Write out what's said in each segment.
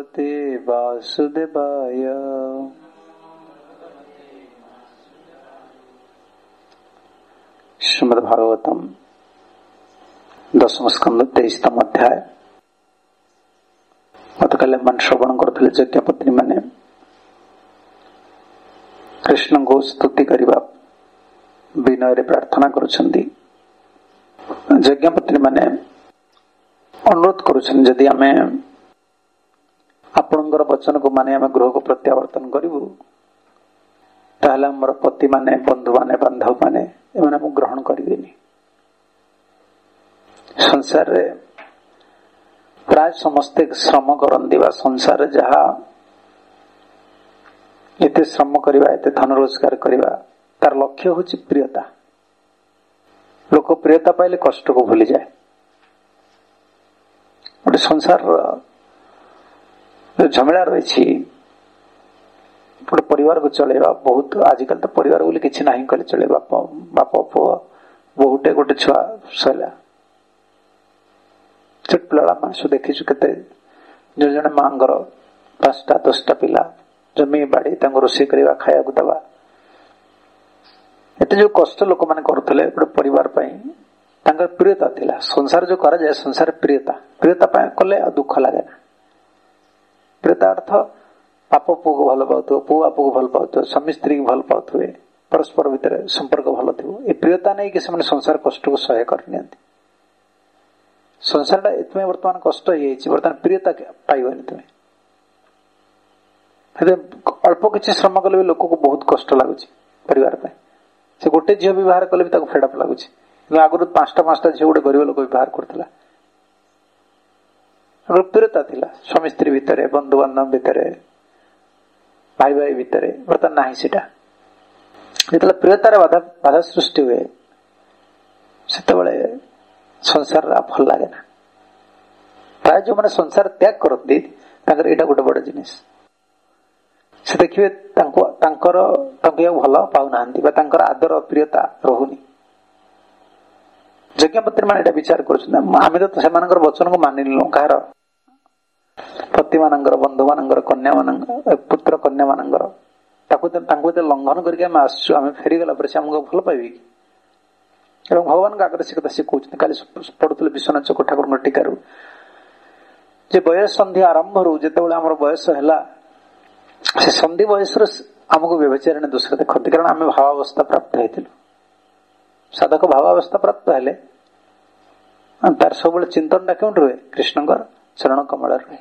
भगवते वासुदेवाय। श्रीमद् भागवतम दशम स्कंद 23तम अध्याय। गतकाल मन श्रवण करते यज्ञपत्नी माने कृष्ण को स्तुति करने विनय प्रार्थना करुछंदी। यज्ञपत्नी माने अनुरोध करुछन यदि आमे आपणकर वचन को माने आमे गृह को प्रत्यावर्तन करिवु ताहले हमर पति माने बंधु माने बांधव माने एमाने हम ग्रहण करिवेनी। संसार रे प्राय समस्ते श्रम करंदी बा संसार जहा एते श्रम करिवा एते धन रोजगार करिवा तार लक्ष्य होची प्रियता। लोक प्रियता पाइले कष्ट को भूली जाए। गोटे संसार झमेला रही गोटे परिवार को चलेबा बहुत आजिकल तो परिवार बोली किसी ना कले चले बाप पुओ बहुटे गोटे छुआ सैला छोट पिला मानस देखीचु केते जन मांगर 5टा 10टा पिला जमी बाड़ी रोषे करवा खाया दवा एते जो कष्ट लोक मैंने करुले गोटे परिवार प्रियता थिला। संसार जो करा जाए संसार प्रियता कले दुख लगे ना। प्रियता अर्थ बाप पुओ को भल पाथु पुओ बाप को भल पाथु स्वामी स्त्री को भल पाथुए परस्पर भितर संपर्क भल थो। ये प्रियता नहीं कि संसार कष्ट को सहाय करनी। संसार टा इतने वर्तमान कष्ट ही बर्तमान प्रियता पाइबनी तुम्हें अल्प किसी श्रम कले भी लोक को बहुत कष्ट लगुच परिवार से गोटे झील व्यवहार कले भी फेडअप लगुच। आगुरी 5टा झील गोटे गरीब लोक व्यवहार करता प्रियता थिला स्वामी स्त्री भितर बंधु बांधव भितर भाई भाई भितर बर्तमान ना सीटा जो प्रियतार बाधा सृष्टि हुए से संसार भल लगे ना। प्राय जो मैंने संसार त्याग करती यहाँ गोटे बड़ जिनिस से देखिए भल पाऊना आदर प्रियता रोनी। यज्ञपत्री मान विचार कर वचन को मानिलु कहार पति मान बंधु मान कन्या मान पुत्र कन्या मान लंघन करके फेरीगला भल पाइबी कि भगवान आगे से कथा सी कहते काली पढ़ुले विश्वनाथ ठाकुर टीकार बयस संधि आरंभ जिते बयस है से संधि बयस आमको व्यभिचारिणी दूसरे देखते कारण आम भावावस्था प्राप्त होती साधक भावावस्था प्राप्त हेले तार सब चिंतन टा क्यों रुए कृष्ण चरण कमल रुए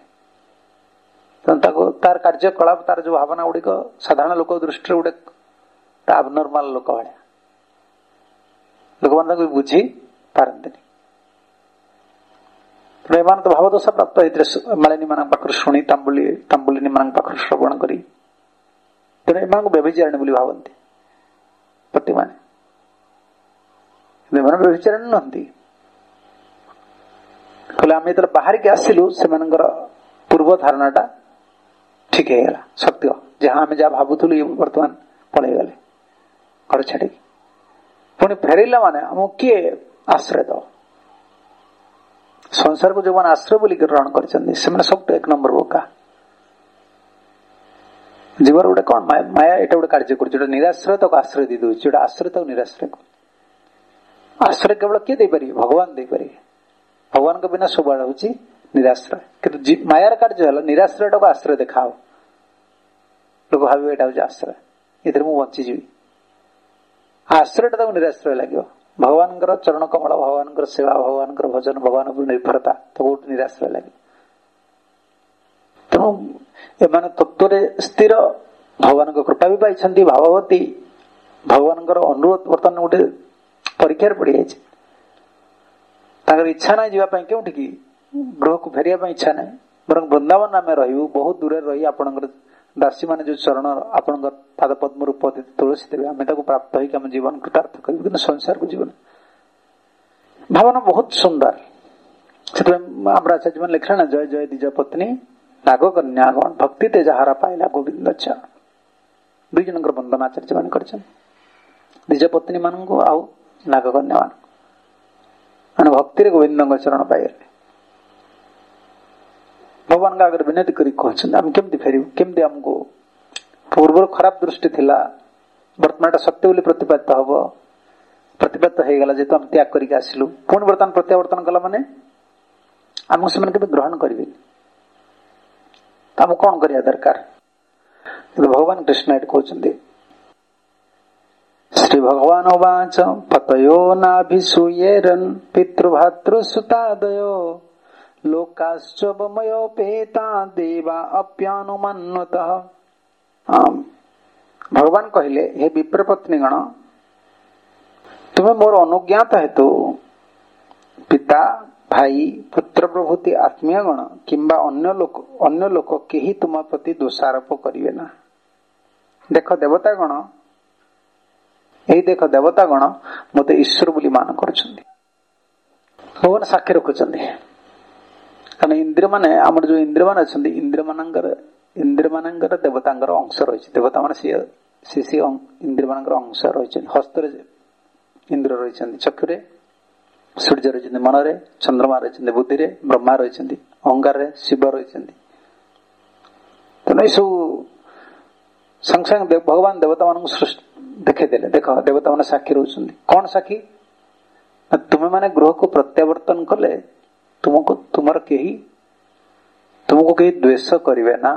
तार कार्यकलाप तार जो भावना गुड़िक साधारण लोक दृष्टि गोटे आबनर्माल लोक भाया लोक मैंने बुझी पारती तो भावदशा प्राप्त होते मालिनी मान पाखर शुणी तांबुलिनी मान पाखर श्रवण करी तेणु एम व्यभिचारिणी बोली भावती पति माने व्यभिचारिणी नुहति कहले आम जो बाहर के आसिलु से पूर्व धारणाटा ठीक है सत्य जहाँ आम जहाँ भावुलु ये बर्तमान पलि गले घर छाड़ी पुणी फेरला माने आम किए आश्रय दो संसार को जो मैंने आश्रय बोली ग्रहण कर सब एक नंबर बोका जीवन गोटे कौन माया एटा गोटे कार्य कर निराश्रय तक आश्रय दी दूसरी जो आश्रय तक निराश्रय आश्रय केवल किए देपारे भगवान देपारे भगवान के बिना सब हूँ निराश्रय कि मायार कार्य है निराश्रय टाक आश्रय देखा लोग भाव यहाँ हूँ आश्रय ये बंचीजी आश्रय टा निराश्रय लगे भगवान चरण कमल भगवान सेवा भगवान भजन भगवान निर्भरता तो बहुत निराश्रय लगे। तेणु एम तत्व स्थिर भगवान कृपा भी पाई भाववती भगवान अनुरोध बर्तमान गोटे परीक्षार पड़ जाए इच्छा ना जावाई क्योंठि की गृह को फेरिया इच्छा ना बर वृंदावन आम रू बहुत दूर रही आपणकर दासी मान जो चरण आपण पाद पद्म रूप तुलसी देवे आम प्राप्त हो जीवन कृतार्थ कर संसार को जीवन भावना बहुत सुंदर से आचार्य मैंने लिखले ना जय जय द्विज पत्नी नाग कन्या गण भक्ति तेजहारा पाइला गोविंद दुई जन वंदन आचार्य मान कर द्विज पत्नी मान आउ नाग कन्या मान भक्ति गोविंद चरण पाइले भगवान आगे विनती करी कहते आम केमती फेरु केमती आमको पूर्व खराब दृष्टि थिला वर्तमान सत्य बोली प्रतिपादित हम प्रतिपादित हो गला जेतु आम त्याग करके आसिलु पुणी बर्तमान प्रत्यावर्तन कला माने आमको से ग्रहण करेंगे आम कौन करिया दरकार भगवान कृष्ण ये कहते श्री भगवान वाच पतयो नाभिसूयेरन् पितृभातृसुतादयो लोकाश्च वमयोपेता देवा अप्यानुमन्वतः। भगवान कहले हे विप्र पत्नीगण तुम्हें मोर अनुज्ञात हेतु पिता भाई पुत्र प्रभृति आत्मीय गण किंबा अन्य लोक केही तुम प्रति दोषारोप करिवे ना। देख देवता गण यही देख देवता गण मते ईश्वर बोली मान करछन्ति भगवान साक्षी रखुछन्ति कारण इंद्र माने हमर जो इंद्र मान अछन्ति इंद्र मानंगर देवतांगर अंश रहिछि देवता माने से इंद्र मानंगर अंश रहिछि हस्त रे इंद्र रहिछन्ति चक्षुरे सूर्य रहिछन्ति मनरे चंद्रमा रहिछन्ति बुद्धि रे ब्रह्मा रहिछन्ति अहंकार रे शिव रहिछन्ति तने सु संग भगवान देवता मान सृष्टि देखे देले देख देवता मान साक्षी रहउछन्ति कौन साक्षी तुमे माने ग्रह को प्रत्यावर्तन कले तुमको तुमर केही तुमको केही द्वेष करिवे ना।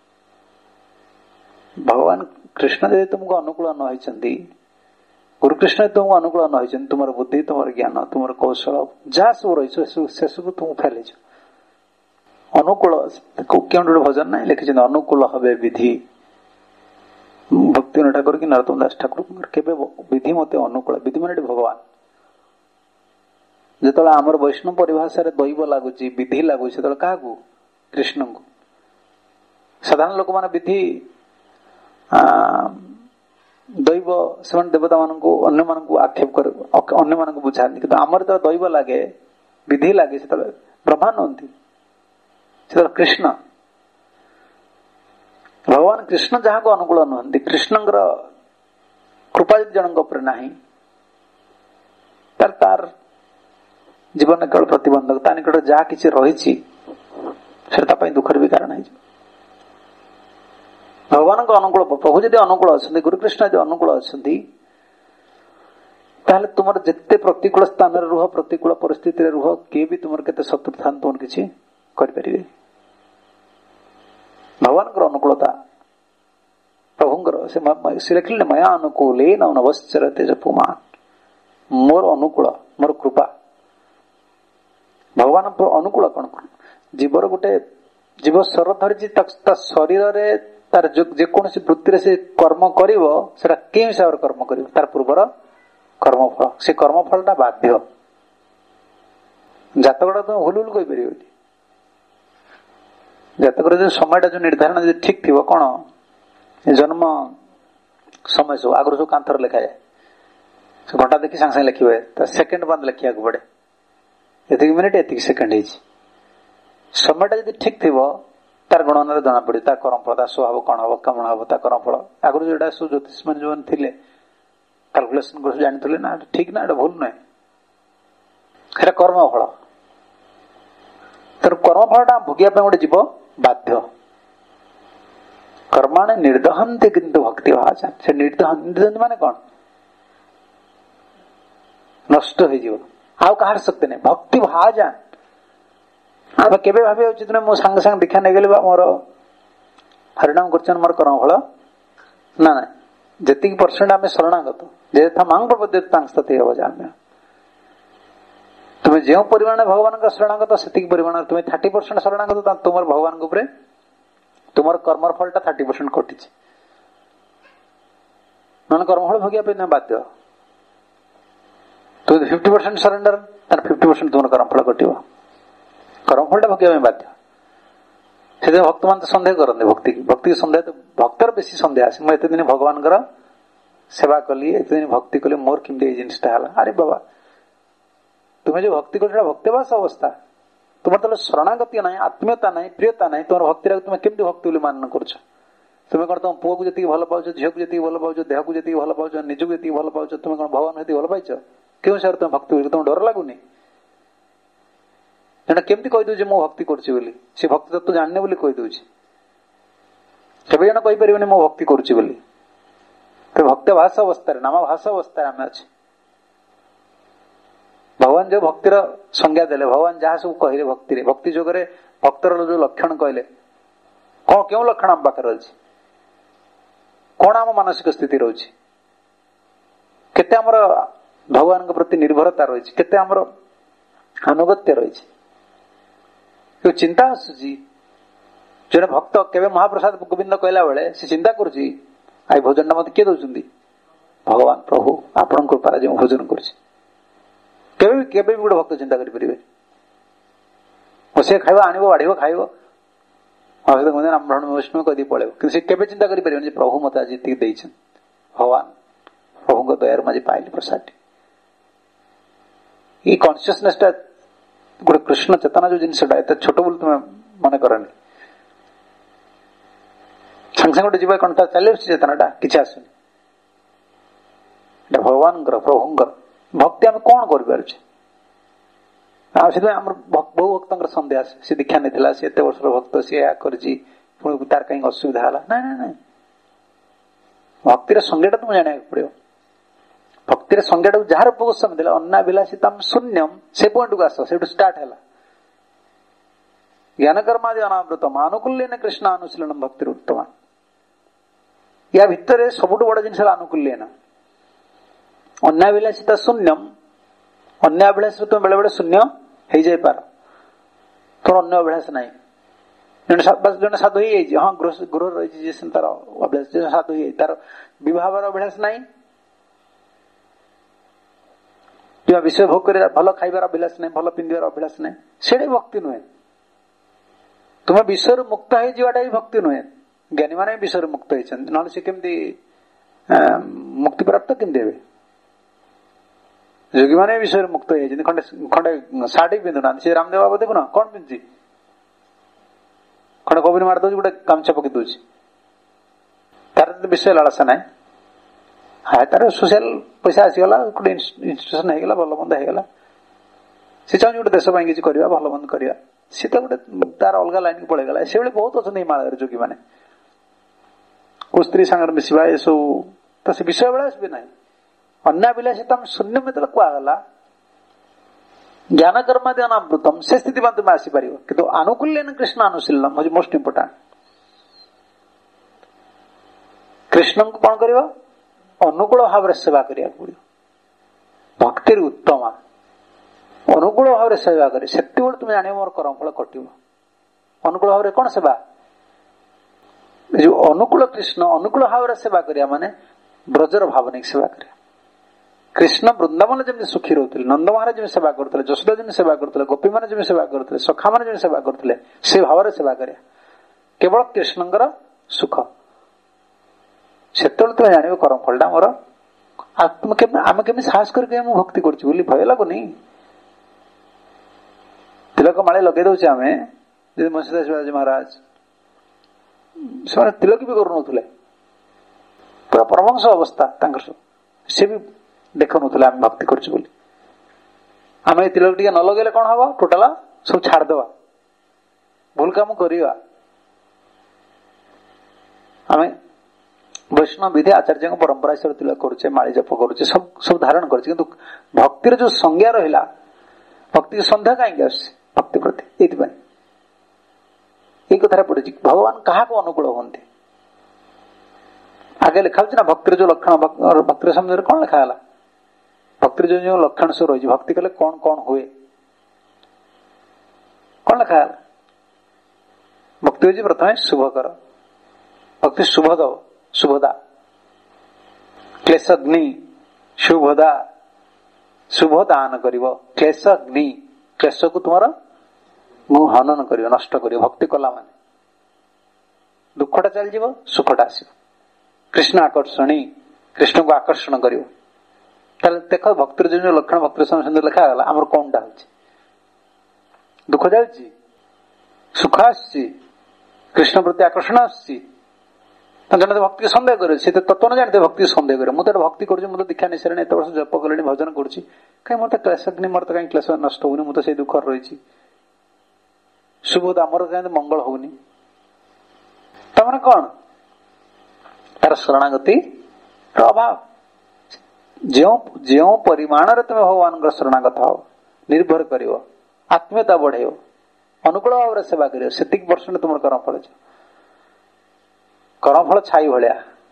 भगवान कृष्ण यदि तुमको अनुकूल न होइछन्ति गुरु कृष्ण तुमको अनुकूल न होइछन्ति तुमर बुद्धि तुमर ज्ञान तुमर कौशल जहाँ सब रही से सब तुम फैल अनुकूल क्यों भजन ना लिखी अनुकूल हवे विधि भक्ति ठाकुर कि नरोत्तम दास ठाकुर केबे विधि मते अनुकूल विधि माने भगवान जेतला आमर वैष्णव परिभाषा रे दैव लागुची विधि लागुची सेतला काहाकू कृष्ण को साधारण लोक माने विधि दैव सेवन देवता मान को अन्य मान को आक्षेप कर अन्य मान को बुझानी कि आमर तो दैव लागे विधि लागे से ब्रह्मा नहंती से कृष्ण भगवान कृष्ण जहाँ को अनुकूल नुहंती कृष्णंकर कृपा यदि जनक उपर नाही तार जीवन केवल प्रतिबंधक ता निकट जहाँ किसी रही दुखर भी कारण है भगवान को अनुकूल प्रभु जदि अनुकूल अच्छा गुरुकृष्ण यदि अनुकूल अच्छा ताहले तुमर जिते प्रतिकूल स्थान रुह प्रतिकूल परिस्थिति रुह किए भी तुम केते शत्रु था तुम किसी करें भगवान अनुकूलता प्रभुंर से लिखिले मया अनुकूल नवश्चरते जपुमान मोर अनुकूल मोर कृपा भगवान अनुकूल कौन जीवर गोटे जीव स्वर धरी शरीर रे तार जेकोसी वृत्ति से कर्म करिवो सेटा के हिसाब रे कर्म करिवो तार पूर्वर कर्मफल से कर्मफलटा बाध्य जातकटा तो हुल हुल कहि परियो जातक जो समयटा जो निर्धारण जो ठीक थी कौन जन्म समय सब आगुरी सब कांथर लिखा जाए से घंटा देखी सांगे सांगे लिखे तो सेकेंड बाद लिखा पड़े एति मिनिट एति सेकेंड समयटा यदि ठीक थी तार गणन जना पड़े तार कर्मफल तार स्वभाव कौन हम कम हम तार कर्मफल आगुरी जो सब ज्योतिष मान जो थे कैलकुलेशन कर जानी ना ठीक ना भूल नुहे कर्मफल तर कर्मफलटा भोगिया गोटे जीव बाध्य कर्माणे निर्दहंती किंतु भक्ति भाजान से निर्दहंती माने कौन नष्ट हो जीव आउ कहार शक्ति नहीं भक्ति भाजान आम केबे भाबे उचित न मो संग संग दीक्षा नै गेले मोर हरिनाम करछन मोर कर्मफल ना ना जति परसेंट आमे शरणागत जे था मांग प्रपद्य तांस्तते अवजाम्य तुम्हें जो परिमाण भगवान का शरणागत से परिमाण तुम्हें 30% शरणागत तुम भगवान को तुम कर्मर फलटा 30% कटि न कर्मफल भोगिया बाध्य तुम 50% सरेंडर 50% तुम कर्मफल कटो कर्मफलटा भोगिया बाध्य से भक्त मान तो सन्देह करते भक्ति की सन्देह तो भक्तर बेसी सन्देह आसे मुझे दिन भगवान सेवा कली एत दिन भक्ति कली मोर केमती जिनटा अरे बाबा तुम्हें जो भक्ति कर भक्तिवास अवस्था तुम तो शरणागति ना आत्मीयता ना प्रियता ना तुम भक्ति तुम्हें केमती भक्ति मान कर तुम्हें कौन तुम पुओ को जी भल पाच झील को जी भल पाच देह को जी भल पाच निजक जी भल पाच तुम्हें कौन भगवान जी भल पाइच क्यों सर तुम भक्ति तुम डर लगुनि ଜଣେ କେମିତି କହିଦଉଛି ମୁଁ ଭକ୍ତି କରୁଛି ବୋଲି, ସେ ଭକ୍ତି ତତ୍ତ୍ୱ ଜାଣିନି ବୋଲି କହିଦଉଛି। କେବେ ଜଣେ କହିପାରିବନି ମୁଁ ଭକ୍ତି କରୁଛି ବୋଲି। ଭକ୍ତ ଭାଷ ଅବସ୍ଥାରେ, ନାମ ଭାଷ ଅବସ୍ଥାରେ ଆମେ ଅଛେ। ଭଗବାନ ଯୋଉ ଭକ୍ତିର ସଂଜ୍ଞା ଦେଲେ, ଭଗବାନ ଯାହା ସବୁ କହିଲେ ଭକ୍ତିରେ, ଭକ୍ତି ଯୋଗରେ ଭକ୍ତର ଯୋଉ ଲକ୍ଷଣ କହିଲେ, କଣ କେଉଁ ଲକ୍ଷଣ ଆମ ପାଖରେ ଅଛି, କଣ ଆମ ମାନସିକ ସ୍ଥିତି ରହୁଛି, କେତେ ଆମର ଭଗବାନଙ୍କ ପ୍ରତି ନିର୍ଭରତା ରହିଛି, କେତେ ଆମର ଆନୁଗତ୍ୟ ରହିଛି। ଯୋଉ ଚିନ୍ତା ଆସୁଛି, ଜଣେ ଭକ୍ତ କେବେ ମହାପ୍ରସାଦ ଗୋବିନ୍ଦ କହିଲା ବେଳେ ସେ ଚିନ୍ତା କରୁଛି, ଆଇ ଭୋଜନଟା ମତେ କିଏ ଦଉଛନ୍ତି? ଭଗବାନ ପ୍ରଭୁ ଆପଣଙ୍କ କୃପାରେ ଯେଉଁ ଭୋଜନ କରୁଛି। କେବେ ବି ଗୋଟେ ଭକ୍ତ ଚିନ୍ତା କରିପାରିବେ, ସେ ଖାଇବ, ଆଣିବ, ବାଢିବ, ଖାଇବ, ବ୍ରାହ୍ମଣ ବୈଷ୍ଣବ କହିଦେଇ ପଳେଇବ, କିନ୍ତୁ ସେ କେବେ ଚିନ୍ତା କରିପାରିବନି ଯେ ପ୍ରଭୁ ମତେ ଆଜି ଏତିକି ଦେଇଛନ୍ତି, ଭଗବାନ ପ୍ରଭୁଙ୍କ ଦୟାରୁ ମୁଁ ଆଜି ପାଇଲି ପ୍ରସାଦ। ଏଇ କନସିୟସନେସ ଟା ଗୋଟେ କୃଷ୍ଣ ଚେତନା ଯୋଉ ଜିନିଷଟା ଏତେ ଛୋଟ ବୋଲି ତୁମେ ମନେ କରନି। ସାଙ୍ଗେ ସାଙ୍ଗେ ଗୋଟେ ଯିବ କଣ ତାର ଚାଲି ଆସୁଛି ଚେତନାଟା, କିଛି ଆସୁନି। ଏଟା ଭଗବାନଙ୍କର, ପ୍ରଭୁଙ୍କର ଭକ୍ତି ଆମେ କଣ କରିପାରୁଛେ? ଆଉ ସେଥିପାଇଁ ଆମର ବହୁ ଭକ୍ତଙ୍କର ସନ୍ଦେହ ଆସେ, ସେ ଦୀକ୍ଷା ନେଇଥିଲା, ସେ ଏତେ ବର୍ଷର ଭକ୍ତ, ସିଏ ଏହା କରିଛି, ପୁଣି ତାର କାହିଁକି ଅସୁବିଧା ହେଲା? ନାଇଁ ନାଇଁ ନାଇଁ, ଭକ୍ତିର ସଂଜ୍ଞାଟା ତୁମେ ଜାଣିବାକୁ ପଡିବ। ଭକ୍ତିର ସଂଜ୍ଞାଟାକୁ ଯାହାର ଉପଗୋସ୍ୱାମୀ ଦେଲା, ଅନ୍ନାଭିଲାଷିତମ ଶୂନ୍ୟମ, ସେ ପଏଣ୍ଟକୁ ଆସ, ସେଇଠୁ ଷ୍ଟାର୍ଟ ହେଲା। ଜ୍ଞାନ କର୍ମାଦି ଅନାବୃତମ ଆନୁକୂଲ୍ୟେନ କୃଷ୍ଣ ଅନୁଶୀଳନମ ଭକ୍ତିର ଉତ୍ତମ। ୟା ଭିତରେ ସବୁଠୁ ବଡ ଜିନିଷ ହେଲା ଆନୁକୂଲ୍ୟେନ। ଅନ୍ୟାଭିଳାଷିତ ଶୂନ୍ୟମ, ଅନ୍ୟାଭିଳାଷ ତୁମେ ବେଳେ ବେଳେ ଶୂନ୍ୟ ହେଇଯାଇପାର, ତୋର ଅନ୍ୟ ଅଭିଳାଷ ନାହିଁ। ଜଣେ ସାଧୁ ହେଇଯାଇଛି, ହଁ ଗୃହ ରହିଛି, ଯେ ତାର ଅଭିଳାଷ, ସାଧୁ ହେଇଯାଇଛି, ତାର ବିବାହର ଅଭିଳାଷ ନାହିଁ, କିମ୍ବା ବିଷୟ ଭୋଗ କରିବା, ଭଲ ଖାଇବାର ଅଭିଳାଷ ନାହିଁ, ଭଲ ପିନ୍ଧିବାର ଅଭିଳାଷ ନାହିଁ, ସେଇଟା ଭକ୍ତି ନୁହେଁ। ତୁମେ ବିଷୟରୁ ମୁକ୍ତ ହେଇଯିବାଟା ବି ଭକ୍ତି ନୁହେଁ। ଜ୍ଞାନୀ ମାନେ ବିଷୟରୁ ମୁକ୍ତ ହେଇଛନ୍ତି, ନହେଲେ ସେ କେମିତି ମୁକ୍ତିପ୍ରାପ୍ତ କେମିତି ହେବେ? ଯୋଗୀ ମାନେ ବିଷୟରେ ମୁକ୍ତ ହେଇଯାଇଛନ୍ତି, ଖଣ୍ଡେ ଶାଢୀ ପିନ୍ଧୁନାହାନ୍ତି, ସେ ରାମଦେବ ବାବା ଦେଖୁନ କଣ ପିନ୍ଧୁଛି, ଖଣ୍ଡେ କବିରି ମାରି ଦଉଛି, ଗୋଟେ ଗାମୁଛା ପକେଇ ଦଉଛି, ତାର ବିଷୟ ଲାଳସା ନାହିଁ। ତାର ସୋସିଆଲ ପଇସା ଆସିଗଲା, ଗୋଟେ ଇନଷ୍ଟିଟ୍ୟୁସନ ହେଇଗଲା, ଭଲ ମନ୍ଦ ହେଇଗଲା, ସେ ଚାହୁଁଛି ଗୋଟେ ଦେଶ ପାଇଁ କିଛି କରିବା, ଭଲ ମନ୍ଦ କରିବା, ସେ ତ ଗୋଟେ ତାର ଅଲଗା ଲାଇନକୁ ପଳେଇଗଲା। ସେଭଳି ବହୁତ ଅଛନ୍ତି ହିମାଳୟରେ ଯୋଗୀ ମାନେ, ସ୍ତ୍ରୀ ସାଙ୍ଗରେ ମିଶିବା, ଏସବୁ ତ ସେ ବିଷୟ ବେଳେ ଆସିବେ ନାହିଁ। ଅନ୍ୟାଭିଳାଷିତମ ଶୂନ୍ୟମ ଯେତେବେଳେ କୁହାଗଲା, ଜ୍ଞାନ କର୍ମାଦି ଅନାବୃତମ, ସେ ସ୍ଥିତି ପାଇଁ ତୁମେ ଆସିପାରିବ। କିନ୍ତୁ ଆନୁକୂଲ୍ୟେନ କୃଷ୍ଣ ଅନୁଶୀଳନମ ହଉଛି ମୋଷ୍ଟ ଇମ୍ପୋର୍ଟାଣ୍ଟ। କୃଷ୍ଣଙ୍କୁ କଣ କରିବ? ଅନୁକୂଳ ଭାବରେ ସେବା କରିବାକୁ ପଡିବ। ଭକ୍ତିର ଉତ୍ତମ ଅନୁକୂଳ ଭାବରେ ସେବା କରି, ସେତେବେଳେ ତୁମେ ଜାଣିବ ମୋର କର୍ମଫଳ କଟିବ। ଅନୁକୂଳ ଭାବରେ କଣ ସେବା? ଯୋଉ ଅନୁକୂଳ କୃଷ୍ଣ ଅନୁକୂଳ ଭାବରେ ସେବା କରିବା ମାନେ ବ୍ରଜର ଭାବ ନେଇକି ସେବା କରିବା। କୃଷ୍ଣ ବୃନ୍ଦାବନ ଯେମିତି ସୁଖୀ ରହୁଥିଲେ, ନନ୍ଦ ମହାରାଜ ଯେମିତି ସେବା କରୁଥିଲେ, ଯଶୋଦା ଯେମିତି ସେବା କରୁଥିଲେ, ଗୋପୀ ମାନେ ଯେମିତି ସେବା କରୁଥିଲେ, ସଖା ମାନେ ଯେମିତି ସେବା କରୁଥିଲେ, ସେ ଭାବରେ ସେବା କରିବା। କେବଳ କୃଷ୍ଣଙ୍କର ସୁଖ। ସେତେବେଳେ ତୁମେ ଜାଣିବ କର୍ମଫଳଟା ମୋର। ଆମେ କେମିତି ସାହସ କରିକି ମୁଁ ଭକ୍ତି କରୁଛୁ ବୋଲି ଭୟ ଲାଗୁନି? ତିଲକ ମାଳି ଲଗେଇ ଦଉଛେ ଆମେ, ଯଦି ମନସୀଦାସ ଶିବାଜୀ ମହାରାଜ, ସେମାନେ ତିଲକ ବି କରୁନଥିଲେ, ପୁରା ପରମହଂସ ଅବସ୍ଥା ତାଙ୍କର ସବୁ, ସେ ବି ଦେଖୁନଥିଲେ ଆମେ ଭକ୍ତି କରୁଛୁ ବୋଲି। ଆମେ ଏ ତିଲକ ଟିକେ ନ ଲଗେଇଲେ କଣ ହବ? ଟୋଟାଲ ସବୁ ଛାଡିଦବା, ଭୁଲ କାମ କରିବା। ଆମେ ବୈଷ୍ଣବ ବିଧି ଆଚାର୍ଯ୍ୟଙ୍କ ପରମ୍ପରା ହିସାବରେ ତିଲକ କରୁଛେ, ମାଳି ଜପ କରୁଛେ, ସବୁ ଧାରଣ କରୁଛେ, କିନ୍ତୁ ଭକ୍ତିର ଯୋଉ ସଂଜ୍ଞା ରହିଲା, ଭକ୍ତି ସନ୍ଦେହ କାହିଁକି ଆସୁଛି ଭକ୍ତି ପ୍ରତି? ଏଇଥିପାଇଁ ଏଇ କଥାରେ ପଡିଛି, ଭଗବାନ କାହାକୁ ଅନୁକୂଳ ହୁଅନ୍ତି? ଆଗେ ଲେଖା ହଉଛି ନା ଭକ୍ତିର ଯୋଉ ଲକ୍ଷଣ, ଭକ୍ତିର ସମୟରେ କଣ ଲେଖା ହେଲା? ଭକ୍ତିର ଯୋଉ ଯୋଉ ଲକ୍ଷଣ ସବୁ ରହିଛି, ଭକ୍ତି କଲେ କଣ କଣ ହୁଏ, କଣ ଲେଖା ହେଲା? ଭକ୍ତି ହଉଛି ପ୍ରଥମେ ଶୁଭ କର, ଭକ୍ତି ଶୁଭ ଦବ, ଶୁଭଦା, କ୍ଲେଶଗ୍ନି ଶୁଭଦା, ଶୁଭ ଦାନ କରିବ। କ୍ଲେଶଗ୍ନି, କ୍ଲେଶକୁ ତୁମର ମୁଁ ହନନ କରିବ, ନଷ୍ଟ କରିବ। ଭକ୍ତି କଲା ମାନେ ଦୁଃଖଟା ଚାଲିଯିବ, ସୁଖଟା ଆସିବ। କୃଷ୍ଣ ଆକର୍ଷଣୀ, କୃଷ୍ଣକୁ ଆକର୍ଷଣ କରିବ। ତାହେଲେ ଦେଖ ଭକ୍ତିର ଯୋଉ ଲକ୍ଷଣ ଭକ୍ତିର ସମୟ ଲେଖାଗଲା, ଆମର କଣଟା ହଉଛି? ଦୁଃଖ ଯାଉଛି, ସୁଖ ଆସୁଛି, କୃଷ୍ଣ ପ୍ରତି ଆକର୍ଷଣ ଆସୁଛି। ଜଣେ ଭକ୍ତିକୁ ସନ୍ଦେହ କରିବ, ସେ ତ ତତ୍ତ୍ୱ ନ ଜାଣିଥିବ ଭକ୍ତିକୁ ସନ୍ଦେହ କରିବ। ମୁଁ ତ ଭକ୍ତି କରୁଛି, ମୁଁ ତ ଦୀକ୍ଷା ନେଇସାରିଣି, ଏତେ ବର୍ଷ ଜପ କଲିଣି, ଭଜନ କରୁଛି, କାହିଁ ମୋର ତ କ୍ଲେଶଗ୍ନି, ମୋର ତ କାହିଁ କ୍ଲେଶ ନଷ୍ଟ ହଉନି, ମୁଁ ତ ସେଇ ଦୁଃଖରେ ରହିଛି, ସୁବୋଧ ଆମର କେମିତି ମଙ୍ଗଳ ହଉନି? ତାମାନେ କଣ? ତାର ଶରଣାଗତି ଅଭାବ। ଯେଉଁ ପରିମାଣରେ ତମେ ଭଗବାନଙ୍କର ଶରଣାଗତ ହବ, ନିର୍ଭର କରିବ, ଆତ୍ମୀୟତା ବଢେଇବ, ଅନୁକୂଳ ଭାବରେ ସେବା କରିବ, ସେତିକି ବର୍ଷରେ ତୁମର କର୍ମଫଳ ଯିବ। କର୍ମଫଳ ଛାଇ ଭଳିଆ,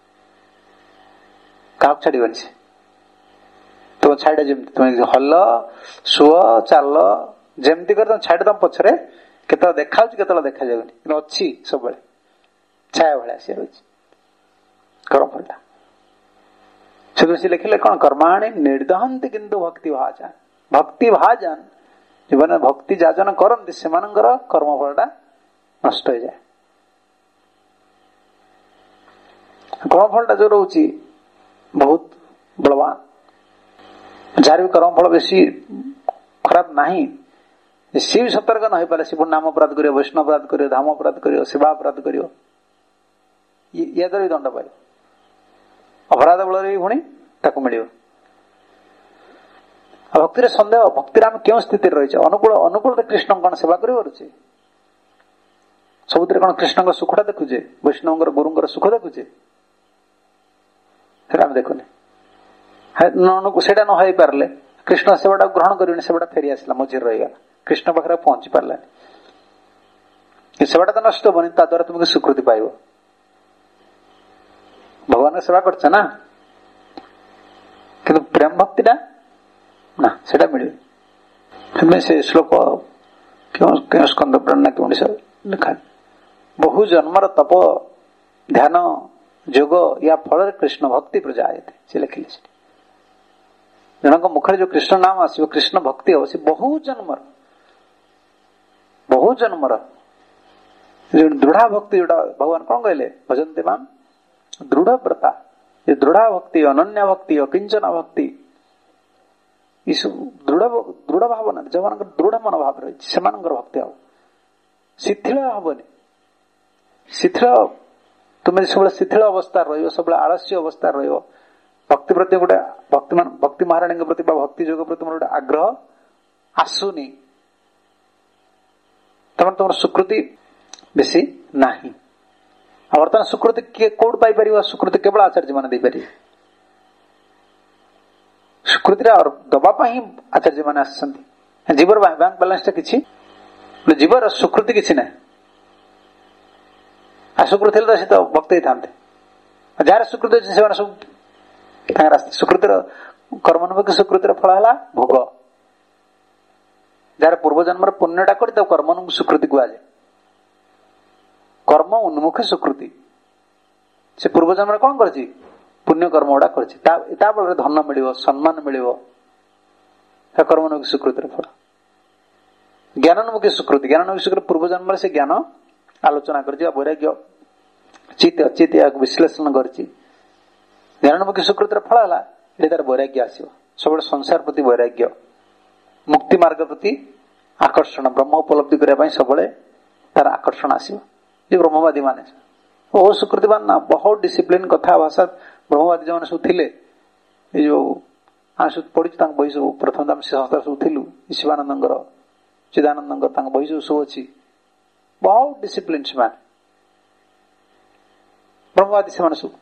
କାହାକୁ ଛାଡିବନି ସେ। ତୁମ ଛାଇଟା ଯେମିତି ତୁମେ ହଲ, ଶୁଅ, ଚାଲ, ଯେମିତି କରି ତମ ଛାଇଟା ତମ ପଛରେ କେତେବେଳେ ଦେଖାଯାଉଛି, କେତେବେଳେ ଦେଖାଯାଉନି, କିନ୍ତୁ ଅଛି ସବୁବେଳେ, ଛାୟା ଭଳିଆ ସିଏ ରହିଛି କର୍ମଫଳଟା। ସେ ଲେଖିଲେ କଣ? କର୍ମାଣୀ ନିର୍ଦହନ୍ତି କିନ୍ତୁ ଭକ୍ତି ଭାଜାନ। ଭକ୍ତି ଭାଜାନ, ଜୀବନରେ ଭକ୍ତି ଯାଜନ କରନ୍ତି, ସେମାନଙ୍କର କର୍ମଫଳଟା ନଷ୍ଟ ହେଇଯାଏ। କର୍ମଫଳଟା ଯୋଉ ରହୁଛି ବହୁତ ବଳବାନ। ଯାହାର ବି କର୍ମଫଳ ବେଶୀ ଖରାପ ନାହିଁ, ସିଏ ବି ସତର୍କ ନ ହେଇପାରେ। ସେ ପୁଣି ନାମ ଅପରାଧ କରିବ, ବୈଷ୍ଣବ ଅପରାଧ କରିବ, ଧାମ ଅପରାଧ କରିବ, ସେବା ଅପରାଧ କରିବ, ୟା ଦ୍ୱାରା ବି ଦଣ୍ଡ ପାଇବ। ଅପରାଧ ବଳରେ ବି ପୁଣି ତାକୁ ମିଳିବ। ଆଉ ଭକ୍ତିରେ ସନ୍ଦେହ, ଭକ୍ତିରେ ଆମେ କେଉଁ ସ୍ଥିତିରେ ରହିଛେ? ଅନୁକୂଳରେ କୃଷ୍ଣଙ୍କ କଣ ସେବା କରିପାରୁଛେ? ସବୁଥିରେ କଣ କୃଷ୍ଣଙ୍କ ସୁଖଟା ଦେଖୁଛେ? ବୈଷ୍ଣବଙ୍କର ଗୁରୁଙ୍କର ସୁଖ ଦେଖୁଛେ? ସେଟା ଆମେ ଦେଖୁନି। ସେଇଟା ନ ହେଇପାରିଲେ କୃଷ୍ଣ ସେବାଟାକୁ ଗ୍ରହଣ କରିବେନି, ସେବାଟା ଫେରି ଆସିଲା, ମଝିରେ ରହିଗଲା, କୃଷ୍ଣ ପାଖରେ ପହଞ୍ଚି ପାରିଲାନି। ସେବାଟା ତ ନଷ୍ଟ ହବନି, ତା ଦ୍ୱାରା ତୁମକୁ ସ୍ୱୀକୃତି ପାଇବ। ଭଗବାନଙ୍କ ସେବା କରୁଛ ନା, କିନ୍ତୁ ପ୍ରେମ ଭକ୍ତିଟା ନା, ସେଟା ମିଳିବ। ସେଥିପାଇଁ ସେ ଶ୍ଲୋକ କେଉଁ ସ୍କନ୍ଦ ପ୍ରେରଣା କେଉଁଠି ଲେଖା, ବହୁ ଜନ୍ମର ତପ ଧ୍ୟାନ ଯୋଗ ୟା ଫଳରେ କୃଷ୍ଣ ଭକ୍ତି ପ୍ରଜାୟତେ, ସେ ଲେଖିଲେ। ସେଠି ଜଣଙ୍କ ମୁଖରେ ଯୋଉ କୃଷ୍ଣ ନାମ ଆସିବ, କୃଷ୍ଣ ଭକ୍ତି ହବ, ସେ ବହୁ ଜନ୍ମର ଦୃଢ ଭକ୍ତି, ଯୋଉଟା ଭଗବାନ କଣ କହିଲେ? ଭଜନ୍ତେ ମାମ୍ ଦୃଢ ବ୍ରତା। ଏ ଦୃଢ ଭକ୍ତି, ଅନନ୍ୟ ଭକ୍ତି, ଅକିଞ୍ଚନ ଭକ୍ତି, ଏସବୁ ଦୃଢ ଭାବନା, ଯୋଉମାନଙ୍କର ଦୃଢ ମନୋଭାବ ରହିଛି, ସେମାନଙ୍କର ଭକ୍ତି ହବ। ଶିଥିଳ ହବନି। ଶିଥିଳ, ତୁମେ ସବୁବେଳେ ଶିଥିଳ ଅବସ୍ଥାରେ ରହିବ, ସବୁବେଳେ ଆଳସ୍ୟ ଅବସ୍ଥାରେ ରହିବ, ଭକ୍ତି ପ୍ରତି ଗୋଟେ ଭକ୍ତି ମହାରାଣୀଙ୍କ ପ୍ରତି ବା ଭକ୍ତି ଯୋଗ ପ୍ରତି ମୋର ଗୋଟେ ଆଗ୍ରହ ଆସୁନି, ତାମାନେ ତମର ସ୍ୱୀକୃତି ବେଶୀ ନାହିଁ। ଆଉ ବର୍ତ୍ତମାନ ସ୍ୱୀକୃତି କିଏ କୋଉଠୁ ପାଇପାରିବ? ସ୍ୱୀକୃତି କେବଳ ଆଚାର୍ଯ୍ୟ ମାନେ ଦେଇପାରିବେ। ସ୍ୱୀକୃତିରେ ଦବା ପାଇଁ ଆଚାର୍ଯ୍ୟ ମାନେ ଆସିଛନ୍ତି। ଜୀବର ବ୍ୟାଙ୍କ ବାଲାନ୍ସଟା କିଛି, ଜୀବର ସ୍ୱୀକୃତି କିଛି ନାହିଁ। ଆଉ ସ୍ୱୀକୃତି ହେଲେ ତ ସେ ତ ଭକ୍ତ ହେଇଥାନ୍ତେ। ଯାହାର ସ୍ୱୀକୃତି ଅଛି ସେମାନେ ସବୁ ତାଙ୍କର ସ୍ୱୀକୃତିର କର୍ମୋନ୍ମୁଖୀ ସ୍ୱୀକୃତିର ଫଳ ହେଲା ଭୋଗ। ଯାହାର ପୂର୍ବ ଜନ୍ମର ପୁଣ୍ୟଟା କରି ତାକୁ କର୍ମୋନ୍ମୁଖୀ ସ୍ୱୀକୃତି କୁହାଯାଏ। କର୍ମ ଉନ୍ମୁଖୀ ସ୍ୱୀକୃତି, ସେ ପୂର୍ବ ଜନ୍ମରେ କଣ କରିଛି? ପୁଣ୍ୟ କର୍ମ ଗୁଡା କରିଛି, ତା ଫଳରେ ଧନ ମିଳିବ, ସମ୍ମାନ ମିଳିବ, କର୍ମୋନ୍ମୁଖୀ ସ୍ୱୀକୃତିର ଫଳ। ଜ୍ଞାନୋନ୍ମୁଖୀ ସ୍ୱୀକୃତି, ପୂର୍ବ ଜନ୍ମରେ ସେ ଜ୍ଞାନ ଆଲୋଚନା କରିଛି, ବୈରାଗ୍ୟ ଚିତ୍ତ ଏହାକୁ ବିଶ୍ଳେଷଣ କରିଛି। ଜ୍ଞାନୋନ୍ମୁଖୀ ସ୍ୱୀକୃତିର ଫଳ ହେଲା ଏଠି ତାର ବୈରାଗ୍ୟ ଆସିବ, ସବୁବେଳେ ସଂସାର ପ୍ରତି ବୈରାଗ୍ୟ, ମୁକ୍ତି ମାର୍ଗ ପ୍ରତି ଆକର୍ଷଣ, ବ୍ରହ୍ମ ଉପଲବ୍ଧି କରିବା ପାଇଁ ସବୁବେଳେ ତାର ଆକର୍ଷଣ ଆସିବ। ଯେ ବ୍ରହ୍ମବାଦୀ ମାନେ ବହୁତ ସ୍ୱୀକୃତିବାନ ନା, ବହୁତ ଡିସିପ୍ଲିନ, କଥା ଭାଷା, ବ୍ରହ୍ମବାଦୀ ଯୋଉମାନେ ସବୁ ଥିଲେ, ଏଇ ଯୋଉ ଆମେ ସବୁ ପଢିଛୁ ତାଙ୍କ ବହି ସବୁ, ପ୍ରଥମେ ଆମେ ସେ ସଂସ୍ଥା ସବୁ ଥିଲୁ, ଶିବାନନ୍ଦଙ୍କର, ଚିଦାନନ୍ଦଙ୍କର, ତାଙ୍କ ବହି ସବୁ ଅଛି, ବହୁତ ଡିସିପ୍ଲିନ ସେମାନେ, ବ୍ରହ୍ମବାଦୀ ସେମାନେ ସବୁ।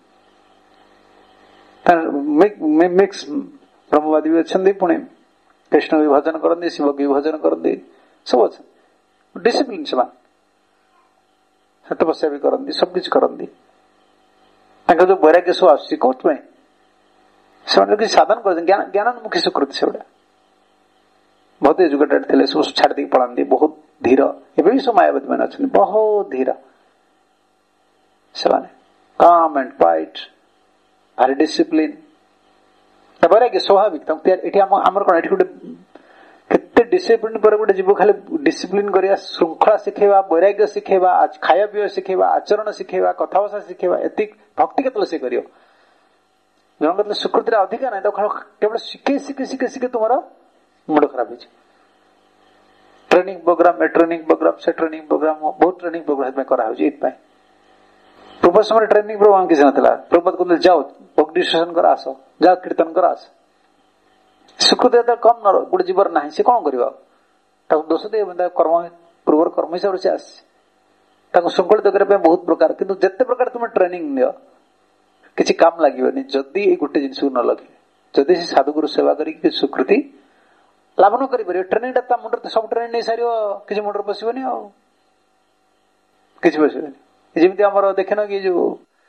ମିକ୍ସ ବ୍ରହ୍ମବାଦୀ ବି ଅଛନ୍ତି, ପୁଣି କୃଷ୍ଣ ବି ଭଜନ କରନ୍ତି, ଶିବ ବି ଭଜନ କରନ୍ତି, ସବୁ ଅଛନ୍ତି, ଡିସିପ୍ଲିନ ସେମାନେ। ତପସ୍ୟା ବି କରନ୍ତି, ସବୁକିଛି କରନ୍ତି। ତାଙ୍କର ଯୋଉ ବୈରାଗ୍ୟ ସବୁ ଆସୁଛି କୋଉଥିପାଇଁ? ସେମାନେ କିଛି ସାଧନ କରିଛନ୍ତି, ଜ୍ଞାନୋନ୍ମୁଖୀ ସ୍ୱୀକୃତି ସେଗୁଡା। ବହୁତ ଏଜୁକେଟେଡ ଥିଲେ, ସବୁ ଛାଡି ଦେଇକି ପଳାନ୍ତି, ବହୁତ ଧୀର। ଏବେ ବି ସବୁ ମାୟାବାଦୀ ମାନେ ଅଛନ୍ତି, ବହୁତ ଧୀର ସେମାନେ, କାମ୍ ଆଣ୍ଡ କ୍ୱାଇଟ୍, ଭାରି ଡିସିପ୍ଲିନ, ବୈରାଗ୍ୟ ସ୍ୱାଭାବିକ। ଏଠି ଆମର କଣ, ଏଠି ଗୋଟେ କେତେ ଡିସିପ୍ଲିନ ପରେ ଗୋଟେ ଯିବ, ଖାଲି ଡିସିପ୍ଲିନ କରିବା, ଶୃଙ୍ଖଳା ଶିଖେଇବା, ବୈରାଗ୍ୟ ଶିଖେଇବା, ଖାଇବା ପିଇବା ଶିଖେଇବା, ଆଚରଣ ଶିଖେଇବା, କଥାଭାଷା ଶିଖେଇବା, ଏତିକି ଭକ୍ତି କେତେବେଳେ ସେ କରିବ? ଜଣଙ୍କ ସ୍ୱୀକୃତିରେ ଅଧିକା ନାହିଁ, ତ କେବଳ ଶିଖେଇ ଶିଖି ଶିଖି ଶିଖି ତୁମର ମୁଣ୍ଡ ଖରାପ ହେଇଛି। ଟ୍ରେନିଂ ପ୍ରୋଗ୍ରାମ, ଏ ଟ୍ରେନିଂ ପ୍ରୋଗ୍ରାମ, ସେ ଟ୍ରେନିଂ ପ୍ରୋଗ୍ରାମ, ବହୁତ ଟ୍ରେନିଂ ପ୍ରୋଗ୍ରାମ କରାହଉଛି। ଏଇଥିପାଇଁ ପୂର୍ବ ସମୟରେ ଟ୍ରେନିଂ ପ୍ରୋଗ୍ରାମ କିଛି ନଥିଲା। ପ୍ରଭୁପାଦ କହୁଥିଲେ ଯାଅ ଭକ୍ତି ସେସନ କର, ଆସ, ଯାଅ କୀର୍ତ୍ତନ କର, ଆସ। ସ୍ୱୀକୃତି ଯେତେବେଳେ କମ ଗୋଟେ ଜୀବର ନାହିଁ, ସେ କଣ କରିବ? ତାକୁ ଦୋଷ ଦେବେ, କର୍ମ ପୂର୍ବର କର୍ମ ହିସାବରେ ସେ ଆସିଛି। ତାଙ୍କୁ ଶୃଙ୍ଖଳିତ କରିବା ପାଇଁ ବହୁତ ପ୍ରକାର, କିନ୍ତୁ ଯେତେ ପ୍ରକାର ତୁମେ ଟ୍ରେନିଂ ନିଅ କିଛି କାମ ଲାଗିବନି ଯଦି ଏଇ ଗୋଟେ ଜିନିଷକୁ ନ ଲଗେଇବେ। ଯଦି ସେ ସାଧୁଗୁରୁ ସେବା କରିକି ସ୍ୱୀକୃତି ଲାଭ ନ କରିପାରିବ, ଟ୍ରେନିଂଟା ତା ମୁଣ୍ଡରେ ସବୁ ଟ୍ରେନିଂ ନେଇସାରିବ, କିଛି ମୁଣ୍ଡରେ ପଶିବନି ଆଉ କିଛି ପଶିବନି। ଯେମିତି ଆମର ଦେଖିନ କି ଯୋଉ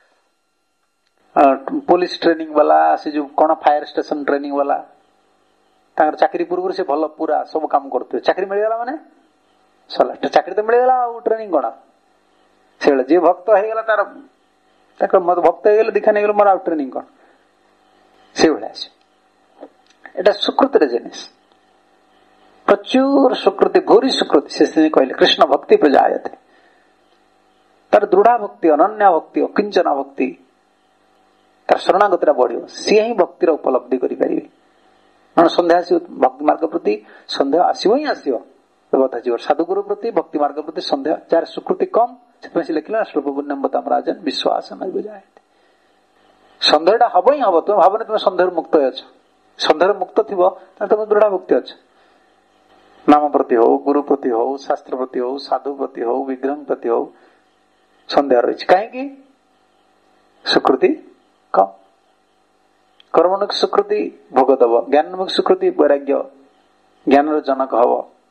ପୋଲିସ ଟ୍ରେନିଂ ବାଲା, ସେ ଯୋଉ କଣ ଫାୟାର ଷ୍ଟେସନ ଟ୍ରେନିଂ ବାଲା, ତାଙ୍କର ଚାକିରି ପୂର୍ବରୁ ସେ ଭଲ ପୁରା ସବୁ କାମ କରୁଥିବେ, ଚାକିରି ମିଳିଗଲା ମାନେ ସରିଲା, ଚାକିରି ତ ମିଳିଗଲା ଆଉ ଟ୍ରେନିଂ କଣ। ସେଇଭଳିଆ ଯିଏ ଭକ୍ତ ହେଇଗଲା ତାର ଭକ୍ତ ହେଇଗଲେ ଦୀକ୍ଷା ନେଇଗଲେ ମୋର ଆଉ ଟ୍ରେନିଂ କଣ, ସେଇଭଳିଆ ଅଛି। এটা ସୁକୃତିର ଜିନିଷ, ପ୍ରଚୁର ସୁକୃତି, ଭୂରି ସୁକୃତି। ସେ କହିଲେ କୃଷ୍ଣ ଭକ୍ତି ପ୍ରଜାୟତେ, ତାର ଦୃଢ ଭକ୍ତି, ଅନନ୍ୟ ଭକ୍ତି, ଅକିଞ୍ଚନ ଭକ୍ତି, ତାର ଶରଣାଗତିଟା ବଢିବ, ସିଏ ହିଁ ଭକ୍ତିର ଉପଲବ୍ଧି କରିପାରିବେ। ନହେଲେ ସନ୍ଦେହ ଆସିବ ଭକ୍ତି ମାର୍ଗ ପ୍ରତି, ସନ୍ଦେହ ଆସିବ ହିଁ ଆସିବ, ବଧାଯିବ। ସାଧୁଗୁରୁ ପ୍ରତି, ଭକ୍ତି ମାର୍ଗ ପ୍ରତି ସନ୍ଦେହ, ଯାହାର ସୁକୃତି କମ, ସେଥିପାଇଁ ସେ ଲେଖିଲା ସ୍ୱଳ୍ପପୁଣ୍ୟମ୍ବତାମ ରାଜନ ବିଶ୍ୱାସ ନୈବ ଜାୟତେ। ସନ୍ଦେହଟା ହବ ହିଁ ହବ, ତୁମେ ଭାବନି ତୁମେ ସନ୍ଦେହରୁ ମୁକ୍ତ ଅଛ। ସନ୍ଦେହରୁ ମୁକ୍ତ ଥିବ ତାହେଲେ ତୁମେ ଦୃଢ ଭକ୍ତି ଅଛ। ନାମ ପ୍ରତି ହଉ, ଗୁରୁ ପ୍ରତି ହଉ, ଶାସ୍ତ୍ର ପ୍ରତି ହଉ, ସାଧୁ ପ୍ରତି ହଉ, ବିଗ୍ରହ ପ୍ରତି ହଉ ସନ୍ଦେହ ରହିଛି। କାହିଁକି? ସୁକୃତି କମ। କର୍ମଣୁକ ସୁକୃତି ଭୋଗ ଦବ, ଜ୍ଞାନମୁଖ ସୁକୃତି ବୈରାଗ୍ୟ, ଜ୍ଞାନର ଜନକ ହବ।